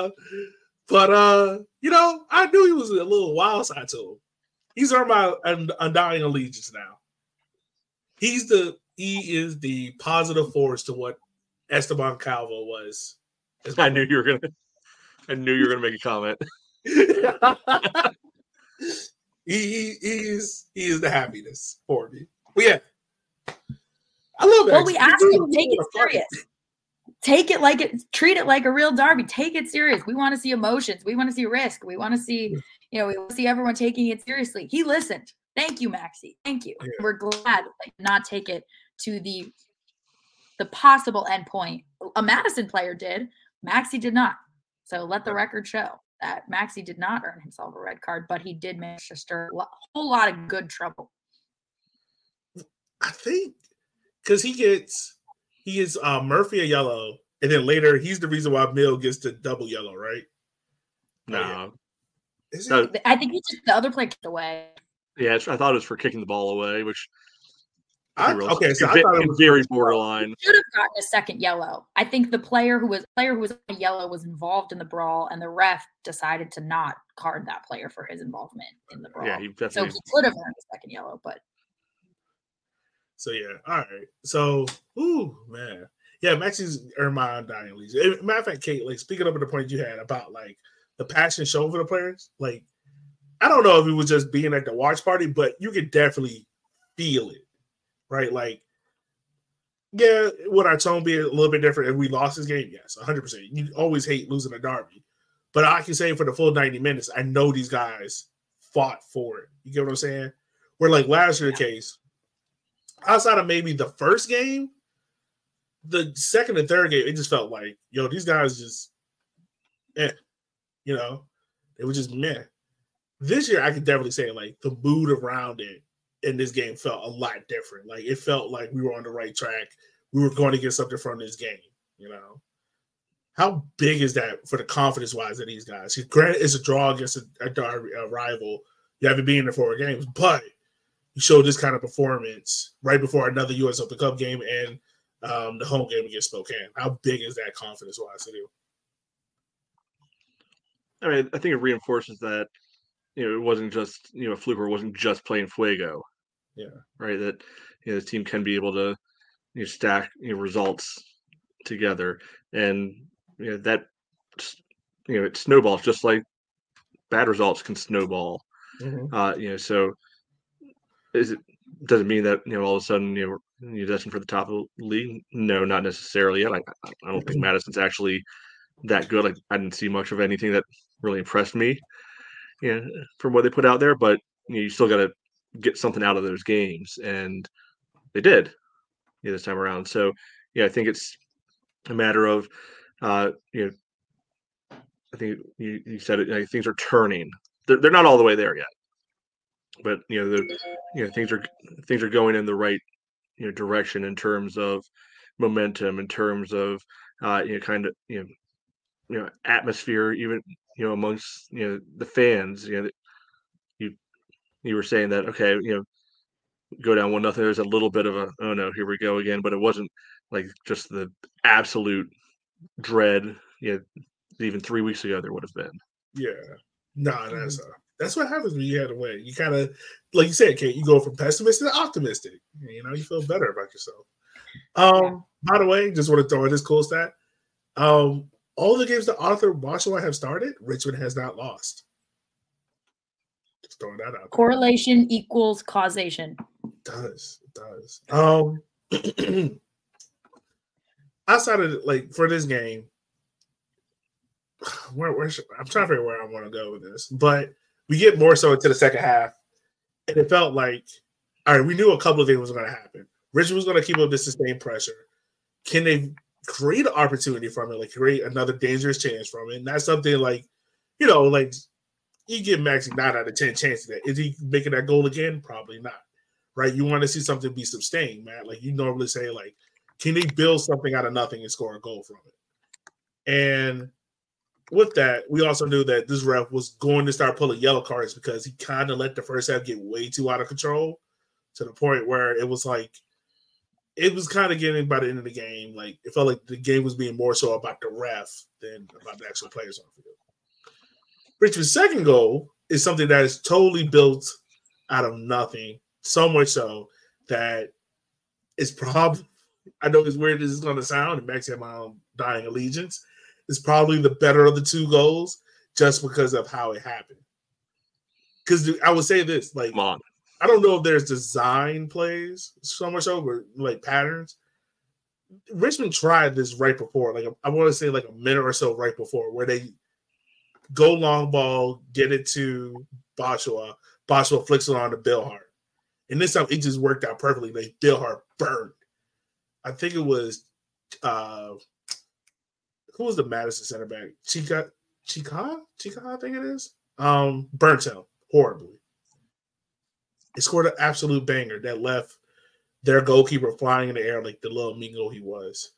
I knew he was a little wild side to him. He's earned my undying allegiance now. He is the positive force to what Esteban Calvo was. I knew you were gonna make a comment. He is the happiness for me. But yeah, I love it. Well, we asked him to take it serious. treat it like a real derby. Take it serious. We want to see emotions. We want to see risk. We want to see, we want to see everyone taking it seriously. He listened. Thank you, Maxey. Thank you. Yeah. We're glad not take it to the possible endpoint. A Madison player did. Maxey did not. So let the record show that Maxey did not earn himself a red card, but he did manage to stir a whole lot of good trouble. I think because he gets Murphy a yellow, and then later he's the reason why Mill gets the double yellow, right? No. I think the other player kicked away. Yeah, I thought it was for kicking the ball away, which I thought it was very borderline. Should have gotten a second yellow. I think the player who was on a yellow was involved in the brawl, and the ref decided to not card that player for his involvement in the brawl. Yeah, he could have earned a second yellow, but. So yeah, all right. So, man, yeah, Maxey's earned my undying legion. Matter of fact, Kate, like speaking up of the point you had about like the passion shown for the players, like I don't know if it was just being at the watch party, but you could definitely feel it, right? Like, yeah, would our tone be a little bit different if we lost this game? Yes, 100%. You always hate losing a derby, but I can say for the full 90 minutes, I know these guys fought for it. You get what I'm saying? Where like last year's case, outside of maybe the first game, the second and third game, it just felt like, these guys just, they were just meh. This year, I could definitely say, like, the mood around it in this game felt a lot different. Like, it felt like we were on the right track. We were going to get something from this game, How big is that for the confidence-wise of these guys? Granted, it's a draw against a rival. You haven't been in there 4 games, but you showed this kind of performance right before another U.S. Open Cup game and the home game against Spokane. How big is that confidence-wise to do? I mean, I think it reinforces that, it wasn't just, Fluker wasn't just playing Fuego. Yeah. Right. That, the team can be able to stack, results together. And, that, it snowballs just like bad results can snowball. Mm-hmm. So does it mean that, all of a sudden, you're destined for the top of the league? No, not necessarily yet. I don't think Madison's actually that good. Like, I didn't see much of anything that really impressed me, from what they put out there. But you still got to get something out of those games, and they did this time around. So I think it's a matter of, I think you said it. Things are turning. They're not all the way there yet, but things are going in the right direction in terms of momentum, in terms of kind of atmosphere, even amongst the fans. You were saying that, okay, go down 1-0. There's a little bit of a, oh no, here we go again, but it wasn't like just the absolute dread. Even 3 weeks ago there would have been. Yeah, that's what happens when you had to win. You kind of, like you said, Kate, you go from pessimistic to optimistic. You feel better about yourself. By the way, just want to throw in this cool stat. All the games that Arthur Washington have started, Richmond has not lost. Just throwing that out. Correlation equals causation. It does. Outside of for this game, where I'm trying to figure where I want to go with this, but we get more so into the second half, and it felt like, all right, we knew a couple of things was going to happen. Richmond was going to keep up this sustained pressure. Can they create an opportunity from it, create another dangerous chance from it? And that's something you give Maxey 9 out of 10 chances of that. Is he making that goal again? Probably not. Right? You want to see something be sustained, man. You normally say, can they build something out of nothing and score a goal from it? And with that, we also knew that this ref was going to start pulling yellow cards because he kind of let the first half get way too out of control to the point where it was it was kind of getting by the end of the game. It felt like the game was being more so about the ref than about the actual players on the field. Richmond's second goal is something that is totally built out of nothing, so much so that it's probably, I know as weird as it's going to sound, and Max had my own dying allegiance, it's probably the better of the 2 goals just because of how it happened. Because I would say this, come on. I don't know if there's design plays so much so, but patterns. Richmond tried this right before, like I want to say like a minute or so right before, where they go long ball, get it to Boshawa. Boshawa flicks it on to Bill Hart. And this time it just worked out perfectly. Like Bill Hart burned. I think it was who was the Madison center back? Chica, I think it is. Burnt him horribly. It scored an absolute banger that left their goalkeeper flying in the air like the little mingo he was.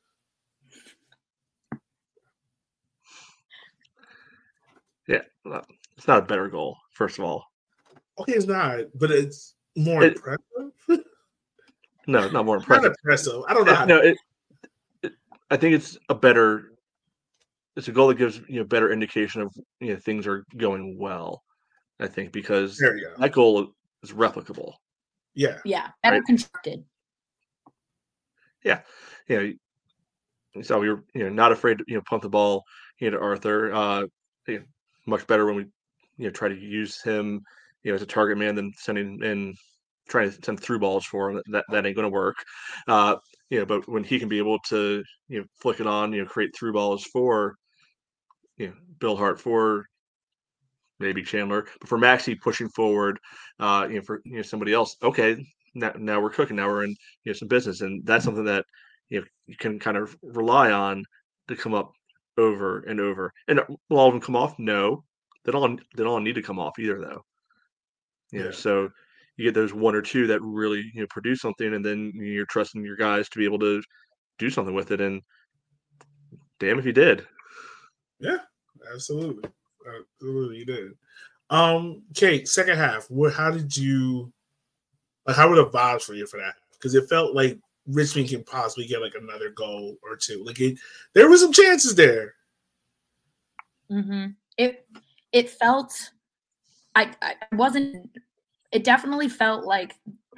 Yeah, it's not a better goal, first of all. Okay, it's not, but it's more impressive. No, it's not more impressive. Not impressive. I don't know how I think it's a better. It's a goal that gives better indication of things are going well. I think because that goal is replicable. Yeah, better constructed. Yeah, so we were not afraid to pump the ball to Arthur. Much better when we try to use him as a target man than sending in trying to send through balls for him. That ain't going to work. But when he can be able to flick it on, create through balls for Bill Hart, for maybe Chandler, but for Maxey pushing forward, for somebody else. Okay, now we're cooking. Now we're in some business, and that's something that you can kind of rely on to come up over and over. And will all of them come off? No, they don't need to come off either, though. So you get those one or two that really produce something, and then you're trusting your guys to be able to do something with it. And damn if you did. Yeah, absolutely, you did. Kate, second half. How did you? Like, how were the vibes for you for that? Because it felt like Richmond can possibly get like another goal or two. Like there were some chances there. Mm-hmm. It felt. I wasn't. It definitely felt like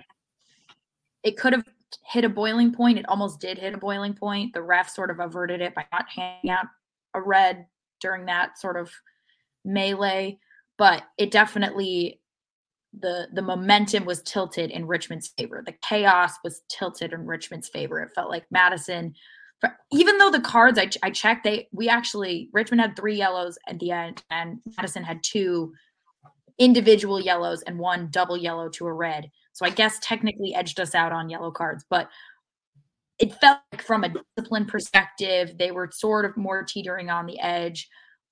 it could have hit a boiling point. It almost did hit a boiling point. The ref sort of averted it by not handing out a red during that sort of melee, but it definitely the momentum was tilted in Richmond's favor. The chaos was tilted in Richmond's favor. It felt like Madison, even though the cards I checked, Richmond had 3 yellows at the end, and Madison had 2 individual yellows and 1 double yellow to a red. So I guess technically edged us out on yellow cards, but it felt like from a discipline perspective, they were sort of more teetering on the edge.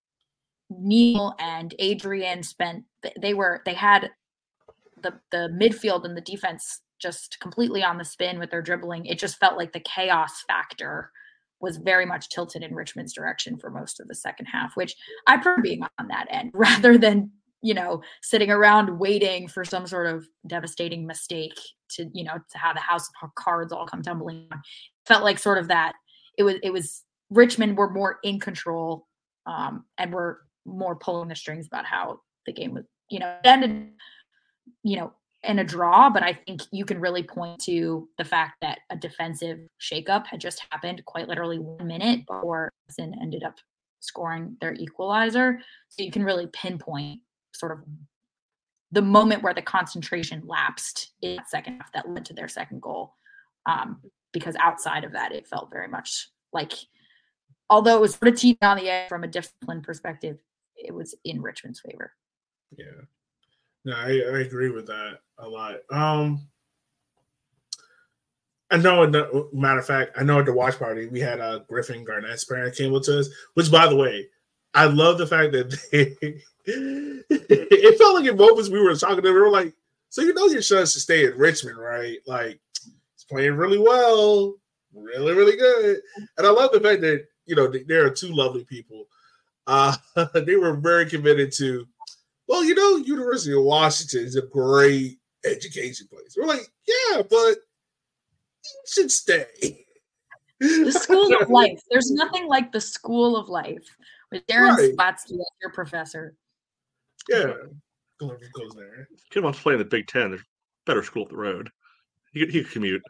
Neil and Adrian they had the midfield and the defense just completely on the spin with their dribbling. It just felt like the chaos factor was very much tilted in Richmond's direction for most of the second half, which I prefer being on that end rather than sitting around waiting for some sort of devastating mistake to have the house of cards all come tumbling down. It felt like sort of that. It was Richmond were more in control, and were more pulling the strings about how the game was, ended, in a draw. But I think you can really point to the fact that a defensive shakeup had just happened quite literally 1 minute before Madison ended up scoring their equalizer. So you can really pinpoint sort of the moment where the concentration lapsed in that second half that led to their second goal. Because outside of that, it felt very much like, although it was sort of teetering on the edge from a discipline perspective, it was in Richmond's favor. Yeah. No, I agree with that a lot. I know, matter of fact, I know at the watch party, we had Griffin Garnett's parent came with us, which, by the way, I love the fact that it felt like in moments we were talking to them, we were like, so your son should stay in Richmond, right? Like, he's playing really well, really, really good. And I love the fact that, there are 2 lovely people. They were very committed to, well, University of Washington is a great education place. We're like, yeah, but you should stay. The school of life. There's nothing like the school of life with Darren Spatsky as your professor. Yeah. Goes there. Kid wants to play in the Big Ten. There's a better school up the road. He could commute.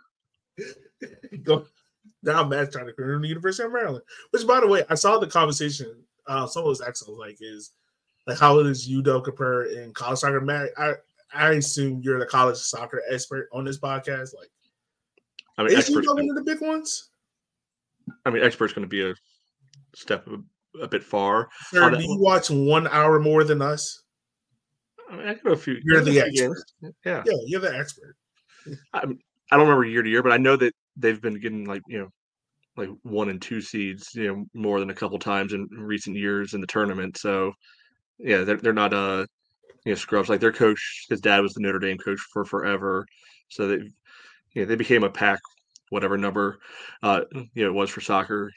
Now Matt's trying to career in the University of Maryland. Which, by the way, I saw the conversation. Someone was asking, how does UW compare in college soccer? Matt, I assume you're the college soccer expert on this podcast. Like, I mean, is UW one of the big ones? I mean, expert's going to be a step a bit far. Sir, do you watch 1 hour more than us? I mean, I go a few. You're the expert. Yeah, you're the expert. I don't remember year to year, but I know that they've been getting like 1 and 2 seeds, more than a couple times in recent years in the tournament. So yeah, they're not scrubs. Like their coach, his dad was the Notre Dame coach for forever, so they became a pack, whatever number it was for soccer,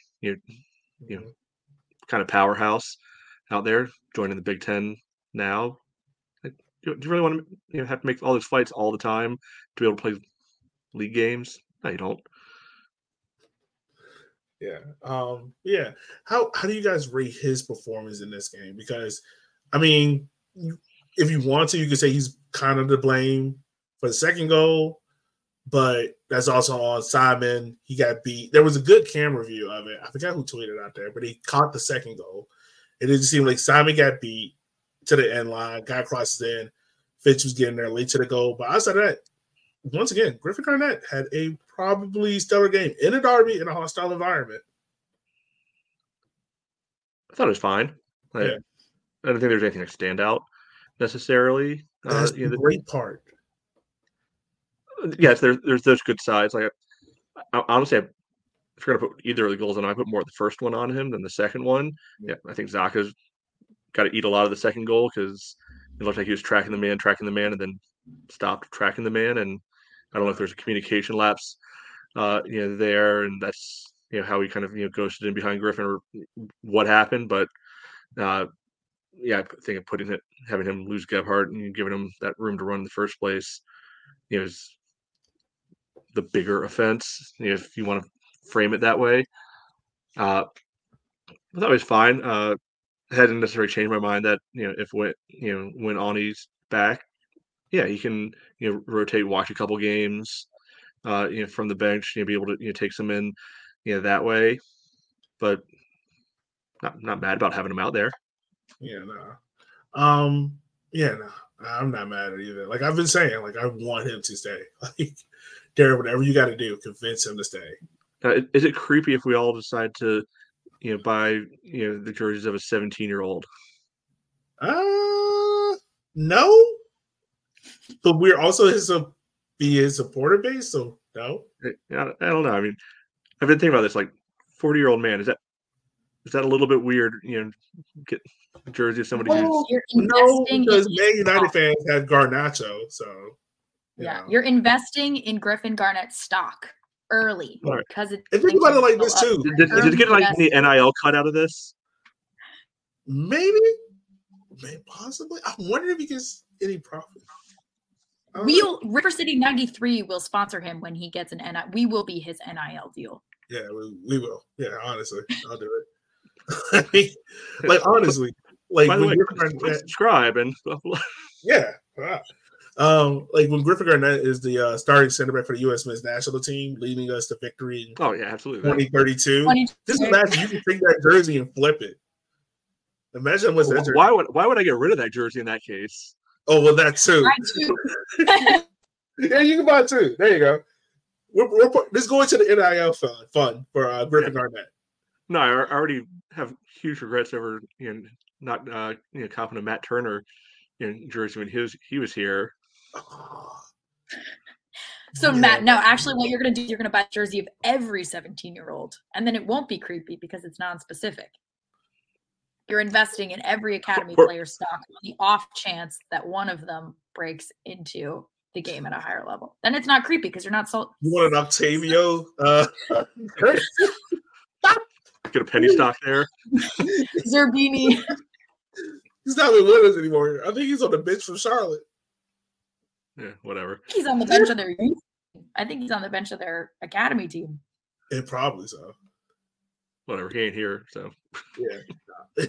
kind of powerhouse out there, joining the Big Ten now. Like, do you really want to have to make all those fights all the time to be able to play league games? No, you don't. Yeah. Yeah. How do you guys rate his performance in this game? Because, I mean, if you want to, you could say he's kind of to blame for the second goal, but that's also on Simon. He got beat. There was a good camera view of it. I forgot who tweeted out there, but he caught the second goal. It just seemed like Simon got beat to the end line, guy crosses in. Fitch was getting there late to the goal. But outside of that, once again, Griffin Garnett had a probably stellar game in a derby in a hostile environment. I thought it was fine. I don't think there's anything that stand out necessarily. That's the great part. Yes, there's those good sides. Like I honestly, if you're gonna put either of the goals on, I put more of the first one on him than the second one. Yeah, I think Zaka's got to eat a lot of the second goal because it looked like he was tracking the man, and then stopped tracking the man. And I don't know if there's a communication lapse, there, and that's how he kind of ghosted in behind Griffin or what happened. But I think of having him lose Gebhardt and giving him that room to run in the first place, is the bigger offense, if you want to frame it that way. I thought it was fine. Hadn't necessarily changed my mind that when Ani's back, he can rotate, watch a couple games, from the bench, be able to take some in, that way. But not mad about having him out there. I'm not mad at it either. Like I've been saying, like I want him to stay. Like Darren, whatever you got to do, convince him to stay. Is it creepy if we all decide to buy the jerseys of a 17-year-old? No, but we're also his supporter base, so no. I don't know. I mean, I've been thinking about this. Like, 40-year-old man, is that a little bit weird? Get a jersey of somebody who's because Man United fans have Garnacho, so you're investing in Griffin Garnett stock early because and think about it like this too. Did it get like the NIL cut out of this? Maybe possibly. I'm wondering if he gets any profit. River City 93 will sponsor him when he gets an NIL. We will be his NIL deal. Yeah, we will. Yeah, honestly, I'll do it. I mean, like honestly, like by the way, subscribe and like when Griffin Garnett is the starting center back for the U.S. men's national team, leading us to victory in absolutely 2032. Just imagine you can take that jersey and flip it. Imagine what's that jersey. Why would I get rid of that jersey in that case? Oh well, that too. Yeah, you can buy it too. There you go. This is going to the NIL fund for Griffin Garnett. No, I already have huge regrets over not copping a Matt Turner jersey when he was here. So Matt, no, actually, what you're going to do, you're going to buy a jersey of every 17-year-old, and then it won't be creepy because it's non-specific. You're investing in every academy player stock on the off chance that one of them breaks into the game at a higher level. Then it's not creepy because you're not sold. You want an Octavio? Get a penny stock there. Zerbini. He's not with us anymore. I think he's on the bench from Charlotte. Yeah, whatever. He's on the bench of their youth. I think he's on the bench of their academy team. It probably so. Whatever. He ain't here, so. Yeah.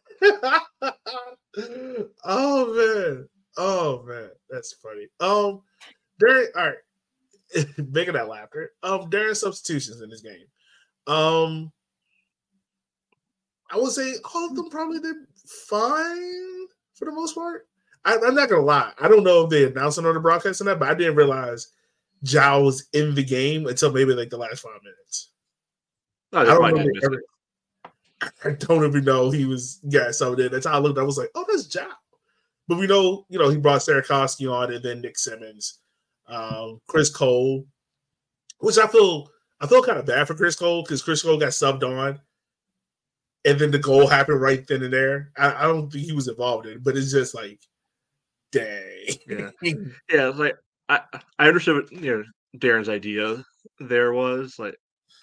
Oh man, that's funny. Darren, all right, making that laughter. Darren substitutions in this game. I would say all of them probably did fine for the most part. I'm not gonna lie. I don't know if they announced it on the broadcast or not, but I didn't realize Zhao was in the game until maybe like the last 5 minutes. Oh, I they don't probably remember did miss it. I don't even know he was something in. That's how I looked. I was like, oh, that's Jao. But we know, he brought Sierakowski on, and then Nick Simmons, Chris Cole, which I feel kind of bad for Chris Cole because Chris Cole got subbed on, and then the goal happened right then and there. I don't think he was involved in it, but it's just like, dang. Yeah, yeah. It's like I understood what Darren's idea there was. Like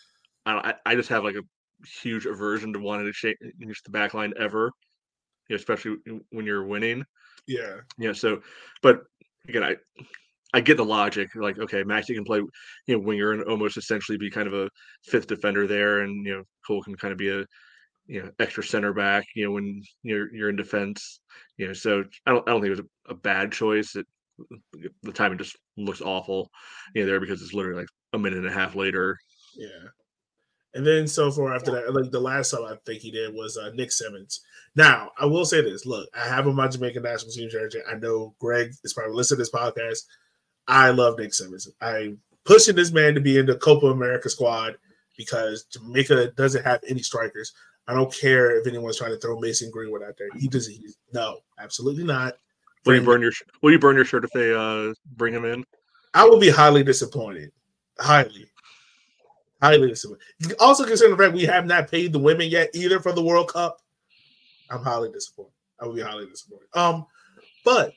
I just have like a huge aversion to wanting to change the back line ever, especially when you're winning. Yeah. So, but again, I get the logic. Like, okay, Maxey can play, winger and almost essentially be kind of a fifth defender there, and Cole can kind of be a extra center back. When you're in defense. So I don't think it was a bad choice. The timing just looks awful, there because it's literally like a minute and a half later. Yeah. And then so far after that, like the last sub I think he did was Nick Simmons. Now, I will say this. Look, I have him on my Jamaican national team jersey. I know Greg is probably listening to this podcast. I love Nick Simmons. I'm pushing this man to be in the Copa America squad because Jamaica doesn't have any strikers. I don't care if anyone's trying to throw Mason Greenwood out there. He doesn't. No, absolutely not. Will you burn your shirt if they bring him in? I will be highly disappointed. Highly disappointed. Also, considering the fact we have not paid the women yet either for the World Cup, I'm highly disappointed. I will be highly disappointed. But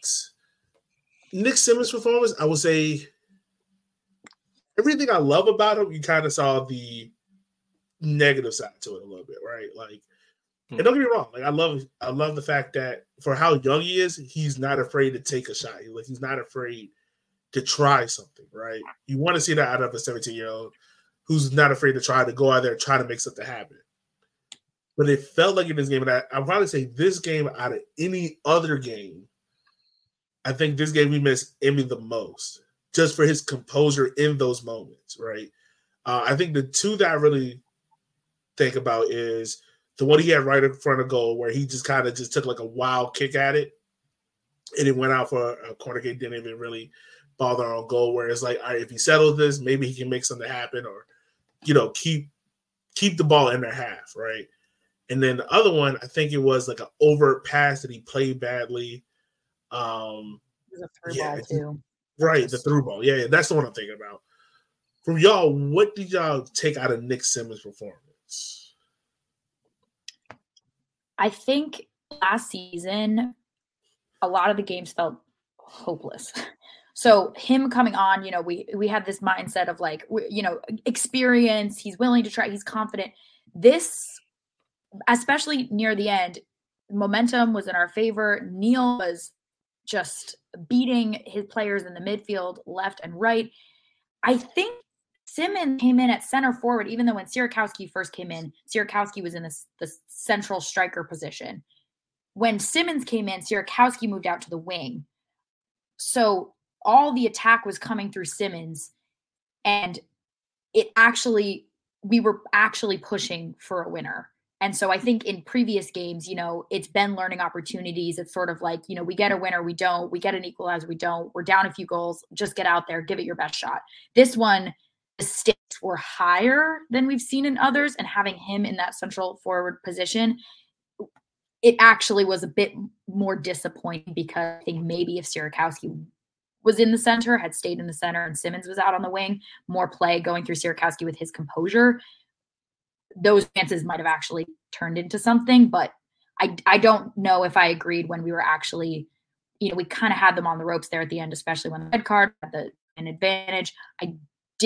Nick Simmons' performance, I would say everything I love about him, you kind of saw the negative side to it a little bit, right? Like, and don't get me wrong, like I love the fact that for how young he is, he's not afraid to take a shot. He's not afraid to try something, right? You want to see that out of a 17-year-old who's not afraid to try to go out there and try to make something happen. But it felt like in this game, and I'd probably say this game out of any other game, I think this game we missed Emmy the most, just for his composure in those moments, right? I think the two that I really think about is the one he had right in front of goal where he just kind of just took like a wild kick at it, and it went out for a corner kick, didn't even really bother on goal, where it's like, all right, if he settles this, maybe he can make something happen or, keep the ball in their half, right? And then the other one, I think it was like an overt pass that he played badly. It was a through ball too. Right, the through ball. Yeah, that's the one I'm thinking about. From y'all, what did y'all take out of Nick Simmons' performance? I think last season, a lot of the games felt hopeless. So him coming on, we had this mindset of like, experience. He's willing to try. He's confident. This, especially near the end, momentum was in our favor. Neil was just beating his players in the midfield, left and right. I think Simmons came in at center forward, even though when Sierakowski first came in, Sierakowski was in the central striker position. When Simmons came in, Sierakowski moved out to the wing. So all the attack was coming through Simmons, and we were actually pushing for a winner. And so I think in previous games, it's been learning opportunities. It's sort of like, we get a winner, we don't, we get an equalizer, we don't, we're down a few goals, just get out there, give it your best shot. This one, the stakes were higher than we've seen in others, and having him in that central forward position, it actually was a bit more disappointing because I think maybe if Sierakowski was in the center, had stayed in the center, and Simmons was out on the wing, more play going through Sierakowski with his composure, those chances might have actually turned into something. But I don't know if I agreed when we were actually, we kind of had them on the ropes there at the end, especially when the red card had an advantage. I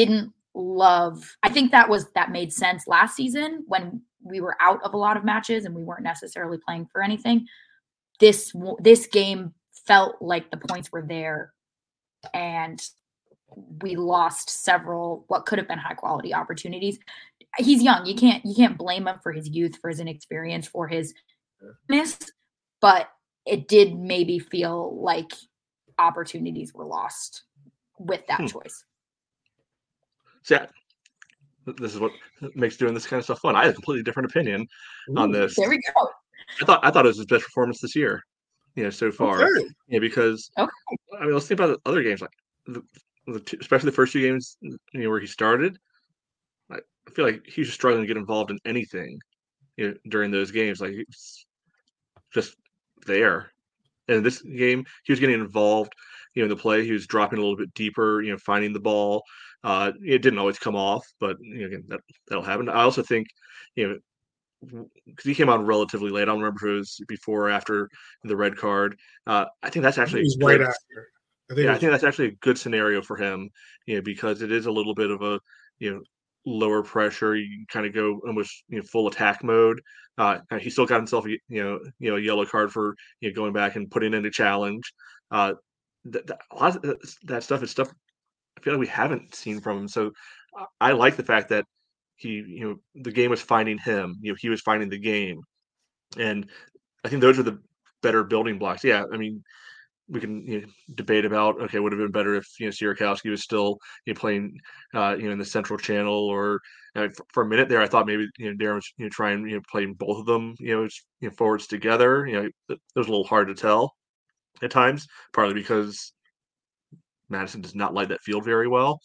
think that made sense last season when we were out of a lot of matches and we weren't necessarily playing for anything. This game felt like the points were there, and we lost several what could have been high quality opportunities. He's young. You can't blame him for his youth, for his inexperience, for his miss, but it did maybe feel like opportunities were lost with that choice. So yeah, this is what makes doing this kind of stuff fun. I had a completely different opinion on this. There we go. I thought it was his best performance this year, so far. Okay. Yeah, because I mean, let's think about the other games, like especially the first two games, where he started. I feel like he was just struggling to get involved in anything, during those games. Like, he was just there. And this game, he was getting involved, in the play. He was dropping a little bit deeper, finding the ball. It didn't always come off, but again, that'll happen. I also think, because he came on relatively late. I don't remember if it was before or after the red card. I think that's It actually was a right good. after. Yeah, I think that's actually a good scenario for him, because it is a little bit of a, lower pressure. You can kind of go almost, full attack mode. He still got himself, a yellow card for, going back and putting in a challenge. A lot of that stuff is stuff I feel like we haven't seen from him. So I like the fact that the game was finding him. He was finding the game, and I think those are the better building blocks. Yeah, I mean, we can debate about, okay, would have been better if Sierakowski was still playing in the central channel, or for a minute there I thought maybe Darren was trying playing both of them forwards together. It was a little hard to tell at times, partly because Madison does not light that field very well,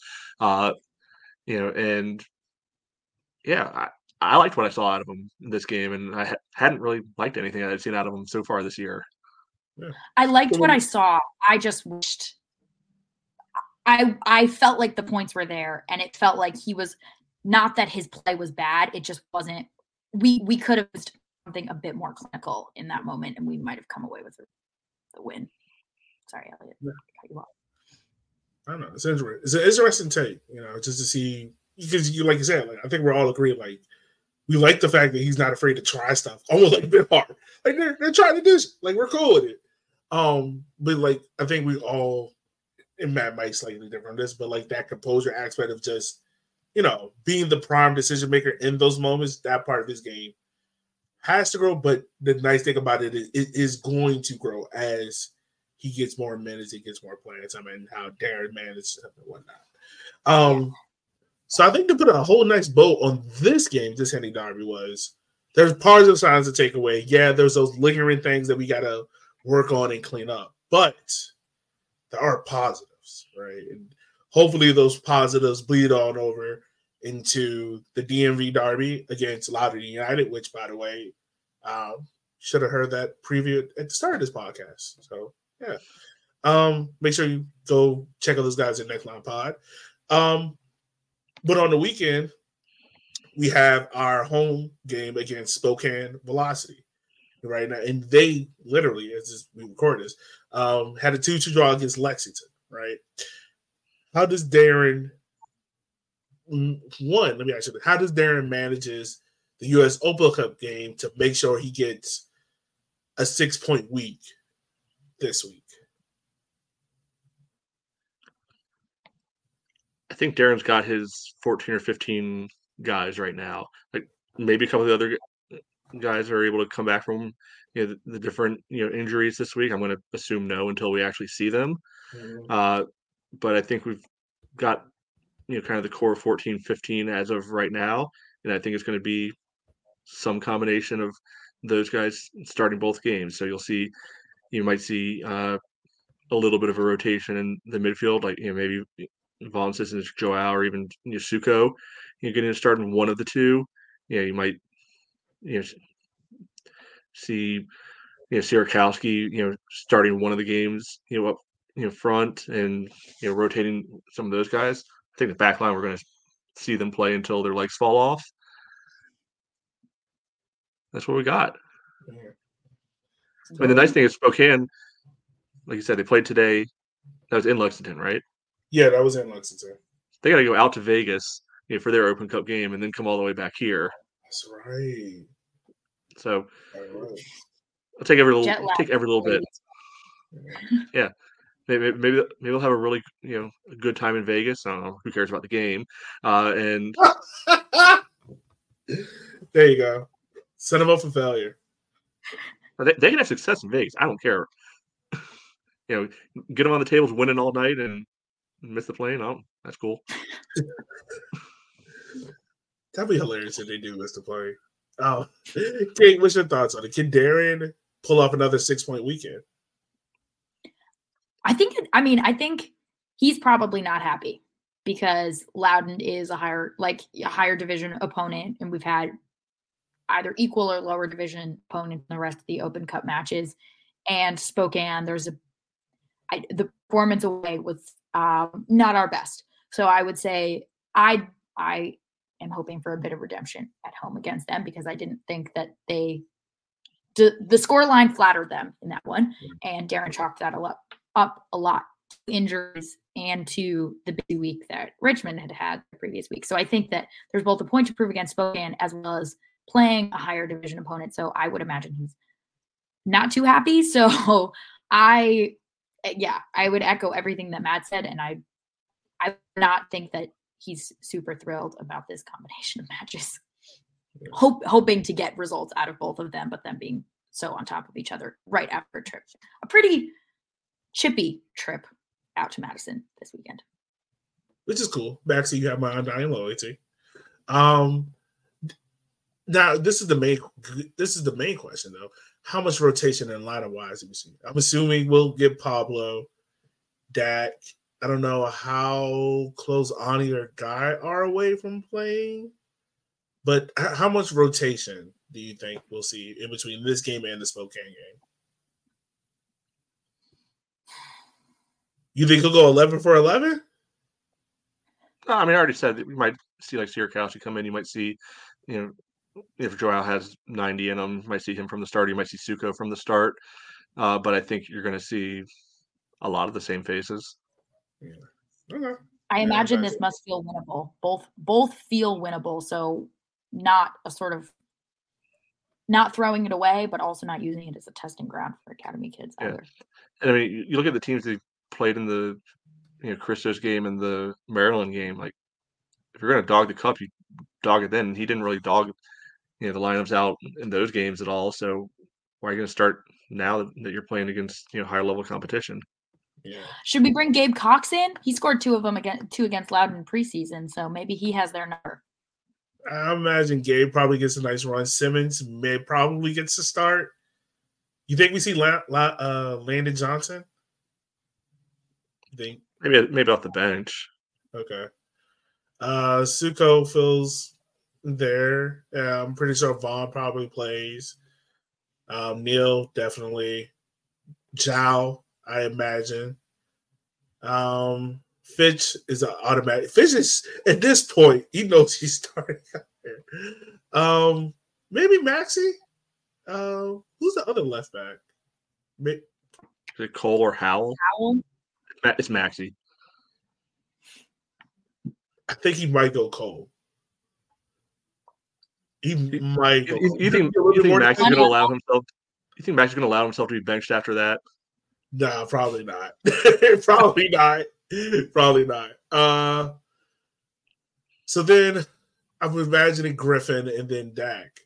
and yeah, I liked what I saw out of him in this game, and I hadn't really liked anything I'd seen out of him so far this year. Yeah. I liked what I saw. I just wished I felt like the points were there, and it felt like he was, not that his play was bad. It just wasn't. We could have used something a bit more clinical in that moment, and we might have come away with the win. Sorry, Elliot. Yeah. Cut you off. I don't know. It's interesting. It's an interesting take, just to see, because like you said, like, I think we're all agreed, like, we like the fact that he's not afraid to try stuff, almost like Ben Hart. Like, they're trying to do shit. Like, we're cool with it. But like, I think we all, and Matt might slightly different on this, but like that composure aspect of just, being the prime decision maker in those moments, that part of his game has to grow. But the nice thing about it is going to grow as he gets more minutes, he gets more playing time, and how Darren manages and whatnot. So I think to put a whole nice bow on this game, this Henny Derby, was there's positive signs to take away. Yeah, there's those lingering things that we got to work on and clean up, but there are positives, right? And hopefully those positives bleed on over into the DMV Derby against Loudoun United, which, by the way, should have heard that preview at the start of this podcast. So, yeah. Make sure you go check out those guys at Next Line Pod. But on the weekend, we have our home game against Spokane Velocity right now. And they literally, as we record this, had a 2-2 draw against Lexington, right? How does Darren, let me ask you, how does Darren manages the U.S. Open Cup game to make sure he gets a 6-point week this week? I think Darren's got his 14 or 15 guys right now. Like, maybe a couple of the other guys are able to come back from the different injuries this week. I'm going to assume no until we actually see them. Mm-hmm. But I think we've got kind of the core 14, 15 as of right now, and I think it's going to be some combination of those guys starting both games. So you might see a little bit of a rotation in the midfield, like maybe Vonsis and Joao, or even Yasuko, getting to start in one of the two. You might see Sierakowski starting one of the games up front, and rotating some of those guys. I think the back line, we're going to see them play until their legs fall off. That's what we got. Yeah. I mean, the nice thing is Spokane, like you said, they played today. That was in Lexington, right? Yeah, that was in Lexington. They got to go out to Vegas for their Open Cup game, and then come all the way back here. That's right. So Right. I'll take every little bit. Yeah, maybe we'll have a really a good time in Vegas. I don't know, who cares about the game, and there you go. Set them up for failure. They can have success in Vegas. I don't care. Get them on the tables, winning all night, and miss the plane. Oh, that's cool. That'd be hilarious if they do miss the plane. Oh, Kate, what's your thoughts on it? Can Darren pull off another 6-point weekend? I think he's probably not happy. because Loudon is a higher division opponent, and we've had either equal or lower division opponents in the rest of the Open Cup matches. And Spokane, the performance away was not our best. So I would say I am hoping for a bit of redemption at home against them, because I didn't think that the scoreline flattered them in that one, and Darren chalked that up a lot to injuries and to the busy week that Richmond had the previous week. So I think that there's both a point to prove against Spokane as well as playing a higher division opponent. So I would imagine he's not too happy. So I would echo everything that Matt said, and I would not think that he's super thrilled about this combination of matches. Hoping to get results out of both of them, but them being so on top of each other right after a trip. A pretty chippy trip out to Madison this weekend. Which is cool. Maxie, you have my undying loyalty. Now this is the main question though. How much rotation and lineup wise do we see? I'm assuming we'll get Pablo, Dak. I don't know how close Ani or Guy are away from playing, but how much rotation do you think we'll see in between this game and the Spokane game? You think he'll go 11 for 11? I mean, I already said that we might see like Sierkowski come in. You might see, if Joao has 90 in him, you might see him from the start. You might see Suko from the start. But I think you're going to see a lot of the same faces. Yeah. Okay. I imagine this must feel winnable. Both feel winnable. So not a sort of not throwing it away, but also not using it as a testing ground for academy kids either. And I mean, you look at the teams that played in the Christos game and the Maryland game. Like, if you're going to dog the cup, you dog it then. He didn't really dog the lineups out in those games at all. So why are you going to start now that you're playing against higher level competition? Yeah. Should we bring Gabe Cox in? He scored two against Loudon in preseason, so maybe he has their number. I imagine Gabe probably gets a nice run. Simmons probably gets to start. You think we see Landon Johnson? You think maybe off the bench? Okay. Suko feels there. I'm pretty sure Vaughn probably plays. Neil definitely. Zhao, I imagine. Fitch is an automatic. Fitch is at this point, he knows he's starting out there. Maybe Maxie. Who's the other left back? Is it Cole or Howell? Howell? It's Maxie. I think he might go Cole. He might go Cole. You think Maxie's going to allow himself? You think Maxie's going to allow himself to be benched after that? Nah, probably not. Probably not. Probably not. So then I'm imagining Griffin and then Dak.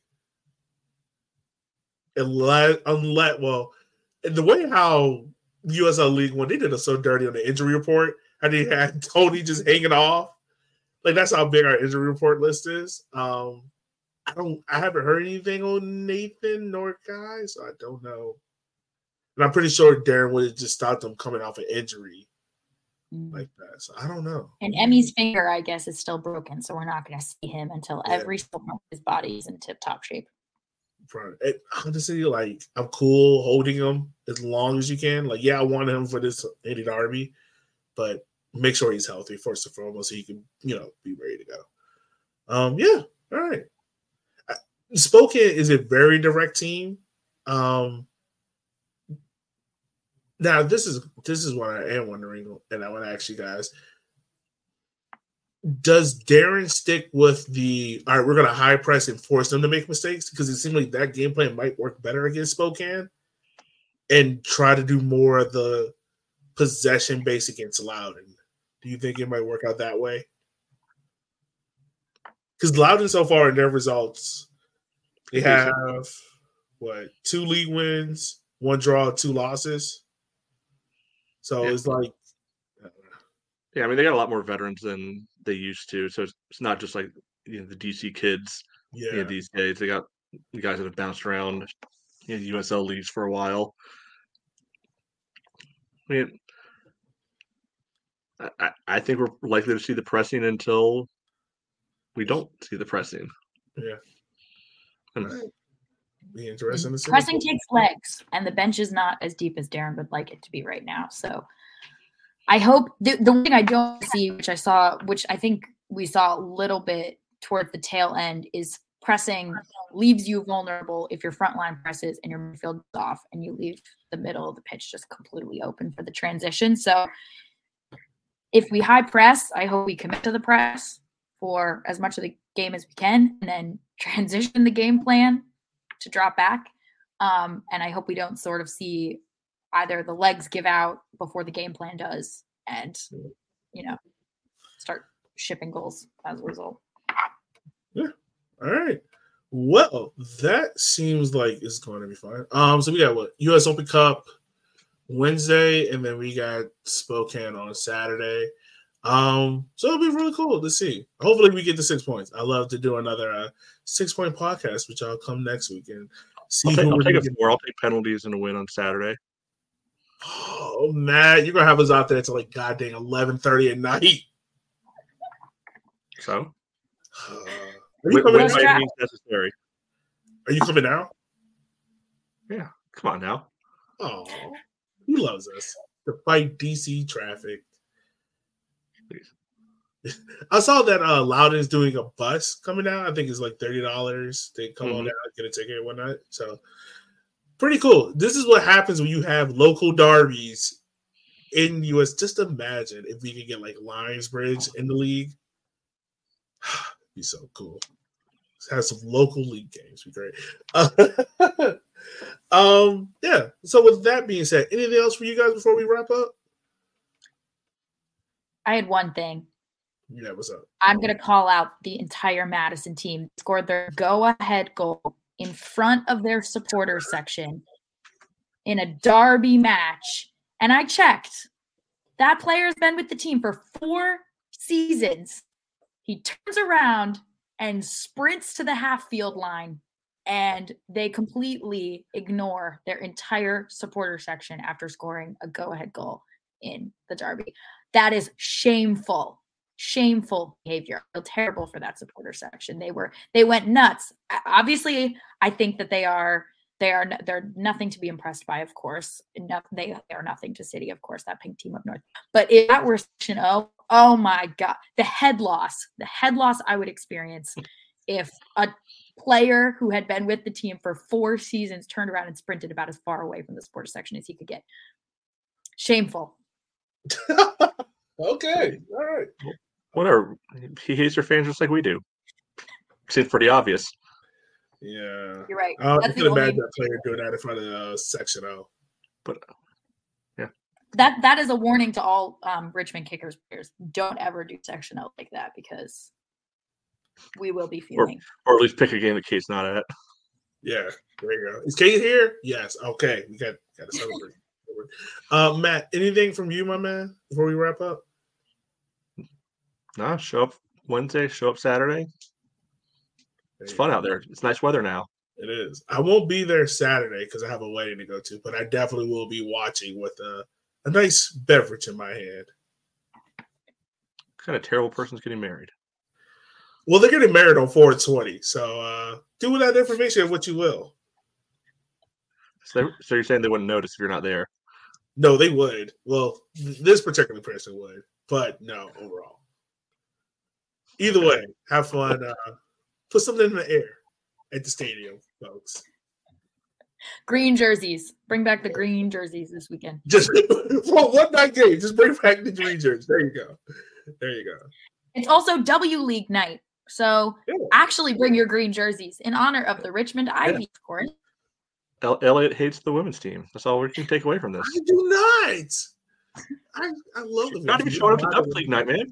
Unless, and the way how USL League, when they did it so dirty on the injury report, how they had Tony just hanging off. Like, that's how big our injury report list is. I haven't heard anything on Nathan nor Guy, so I don't know. And I'm pretty sure Darren would have just stopped them coming off an injury like that. So I don't know. And Emmy's finger, I guess, is still broken, so we're not going to see him until every single part of his body is in tip-top shape. And honestly, like, I'm cool holding him as long as you can. Like, yeah, I want him for this Indy Derby, but make sure he's healthy first and foremost so he can, be ready to go. Yeah, all right. Spokane is a very direct team. Now, this is what I am wondering, and I want to ask you guys. Does Darren stick with all right, we're going to high press and force them to make mistakes? Because it seems like that game plan might work better against Spokane, and try to do more of the possession base against Loudon. Do you think it might work out that way? Because Loudon so far in their results, they have, 2 league wins, 1 draw, 2 losses. So it's like, yeah, I mean, they got a lot more veterans than they used to. So it's not just like the DC kids these days. They got the guys that have bounced around USL leagues for a while. I mean, I think we're likely to see the pressing until we don't see the pressing. Yeah. And All right. Be interesting to see. Pressing takes legs, and the bench is not as deep as Darren would like it to be right now. So I hope the one thing I don't see, which I think we saw a little bit towards the tail end, is pressing leaves you vulnerable if your front line presses and your midfield is off, and you leave the middle of the pitch just completely open for the transition. So if we high press, I hope we commit to the press for as much of the game as we can, and then transition the game plan to drop back. And I hope we don't sort of see either the legs give out before the game plan does and, start shipping goals as a result. Yeah. All right. Well, that seems like it's going to be fine. So we got what? US Open Cup Wednesday, and then we got Spokane on Saturday. So it'll be really cool to see. Hopefully we get to 6 points. I love to do another 6-point podcast, which I'll come next week and see. I'll take a 4. I'll take penalties and a win on Saturday. Oh, Matt, you're gonna have us out there till like goddamn 11:30 at night. So, are you coming by out? means necessary. Are you coming out? Yeah, come on now. Oh, he loves us. To fight DC traffic. Please. I saw that Loudon's doing a bus coming out. I think it's like $30. They come on out, get a ticket and whatnot. So pretty cool. This is what happens when you have local derbies in the US. Just imagine if we could get like Lions Bridge in the league. Be so cool. Have some local league games. Be great. Yeah. So with that being said, anything else for you guys before we wrap up? I had one thing. Yeah, what's up? I'm going to call out the entire Madison team. Scored their go-ahead goal in front of their supporter section in a derby match. And I checked. That player's been with the team for 4 seasons. He turns around and sprints to the half-field line, and they completely ignore their entire supporter section after scoring a go-ahead goal in the derby. That is shameful. Shameful behavior. I feel terrible for that supporter section. They went nuts. Obviously, I think that they're nothing to be impressed by, of course. They are nothing to City, of course, that pink team up north. But if that were section O, oh my God, the head loss I would experience if a player who had been with the team for 4 seasons turned around and sprinted about as far away from the supporter section as he could get. Shameful. Okay. All right. Whatever. He hates your fans just like we do. Seems pretty obvious. Yeah. You're right. I can imagine that player doing that in front of section O. But yeah. That is a warning to all Richmond Kickers players. Don't ever do section O like that, because we will be feeling. Or at least pick a game that Kate's not at. Yeah. There you go. Is Kate here? Yes. Okay. We got to celebrate. Matt, anything from you, my man, before we wrap up? No, show up Wednesday, show up Saturday. It's fun out there. It's nice weather now. It is. I won't be there Saturday because I have a wedding to go to, but I definitely will be watching with a nice beverage in my hand. What kind of terrible person's getting married? Well, they're getting married on 420, so do with that information what you will. So you're saying they wouldn't notice if you're not there? No, they would. Well, this particular person would, but no, overall. Either way, have fun. Put something in the air at the stadium, folks. Green jerseys. Bring back the green jerseys this weekend. Just for one night game, just bring back the green jerseys. There you go. There you go. It's also W League night, so actually bring your green jerseys in honor of the Richmond Ivy, of course. Elliot hates the women's team. That's all we can take away from this. I do not. I love the not even showing up to W League night, man.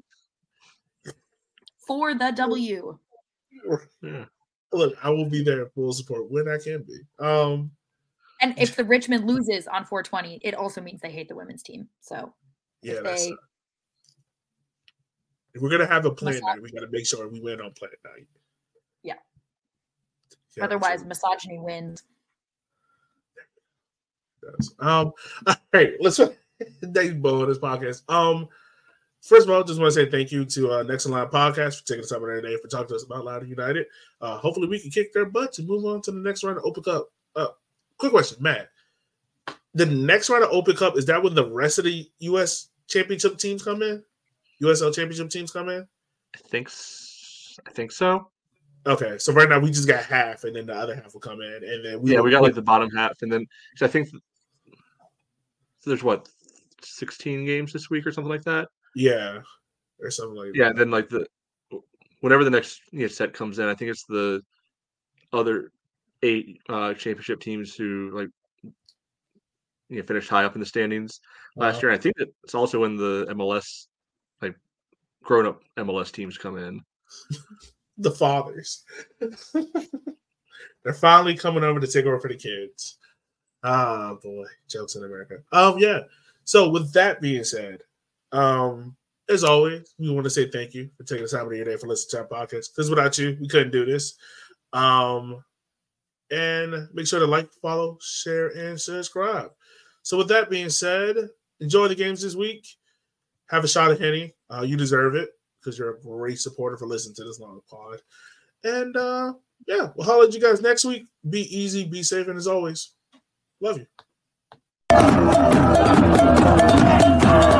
For the W. Yeah. Look, I will be there in full support when I can be. And if the Richmond loses on 420, it also means they hate the women's team. So yeah, if we're gonna have a play night, we gotta make sure we win on play night. Yeah. Otherwise, misogyny wins. All right, let's next ball of this podcast. First of all, just want to say thank you to Next in Line Podcast for taking the time of their day for talking to us about Louder United. Hopefully, we can kick their butts and move on to the next round of Open Cup. Quick question, Matt. The next round of Open Cup, is that when the rest of the U.S. championship teams come in? USL championship teams come in? I think so. Okay, so right now we just got half, and then the other half will come in, and then we got like the bottom half, and then I think there's 16 games this week or something like that. Yeah, or something like that. Yeah, then like whenever the next set comes in, I think it's the other 8 championship teams who finished high up in the standings last year. And I think that it's also when the MLS grown-up MLS teams come in. The fathers. They're finally coming over to take over for the kids. Ah, boy. Jokes in America. Yeah. So with that being said, as always, we want to say thank you for taking the time of your day for listening to our podcast. Because without you, we couldn't do this. And make sure to like, follow, share, and subscribe. So with that being said, enjoy the games this week. Have a shot of Henny. You deserve it because you're a great supporter for listening to this long pod. And, we'll holler at you guys next week. Be easy, be safe, and as always, love you.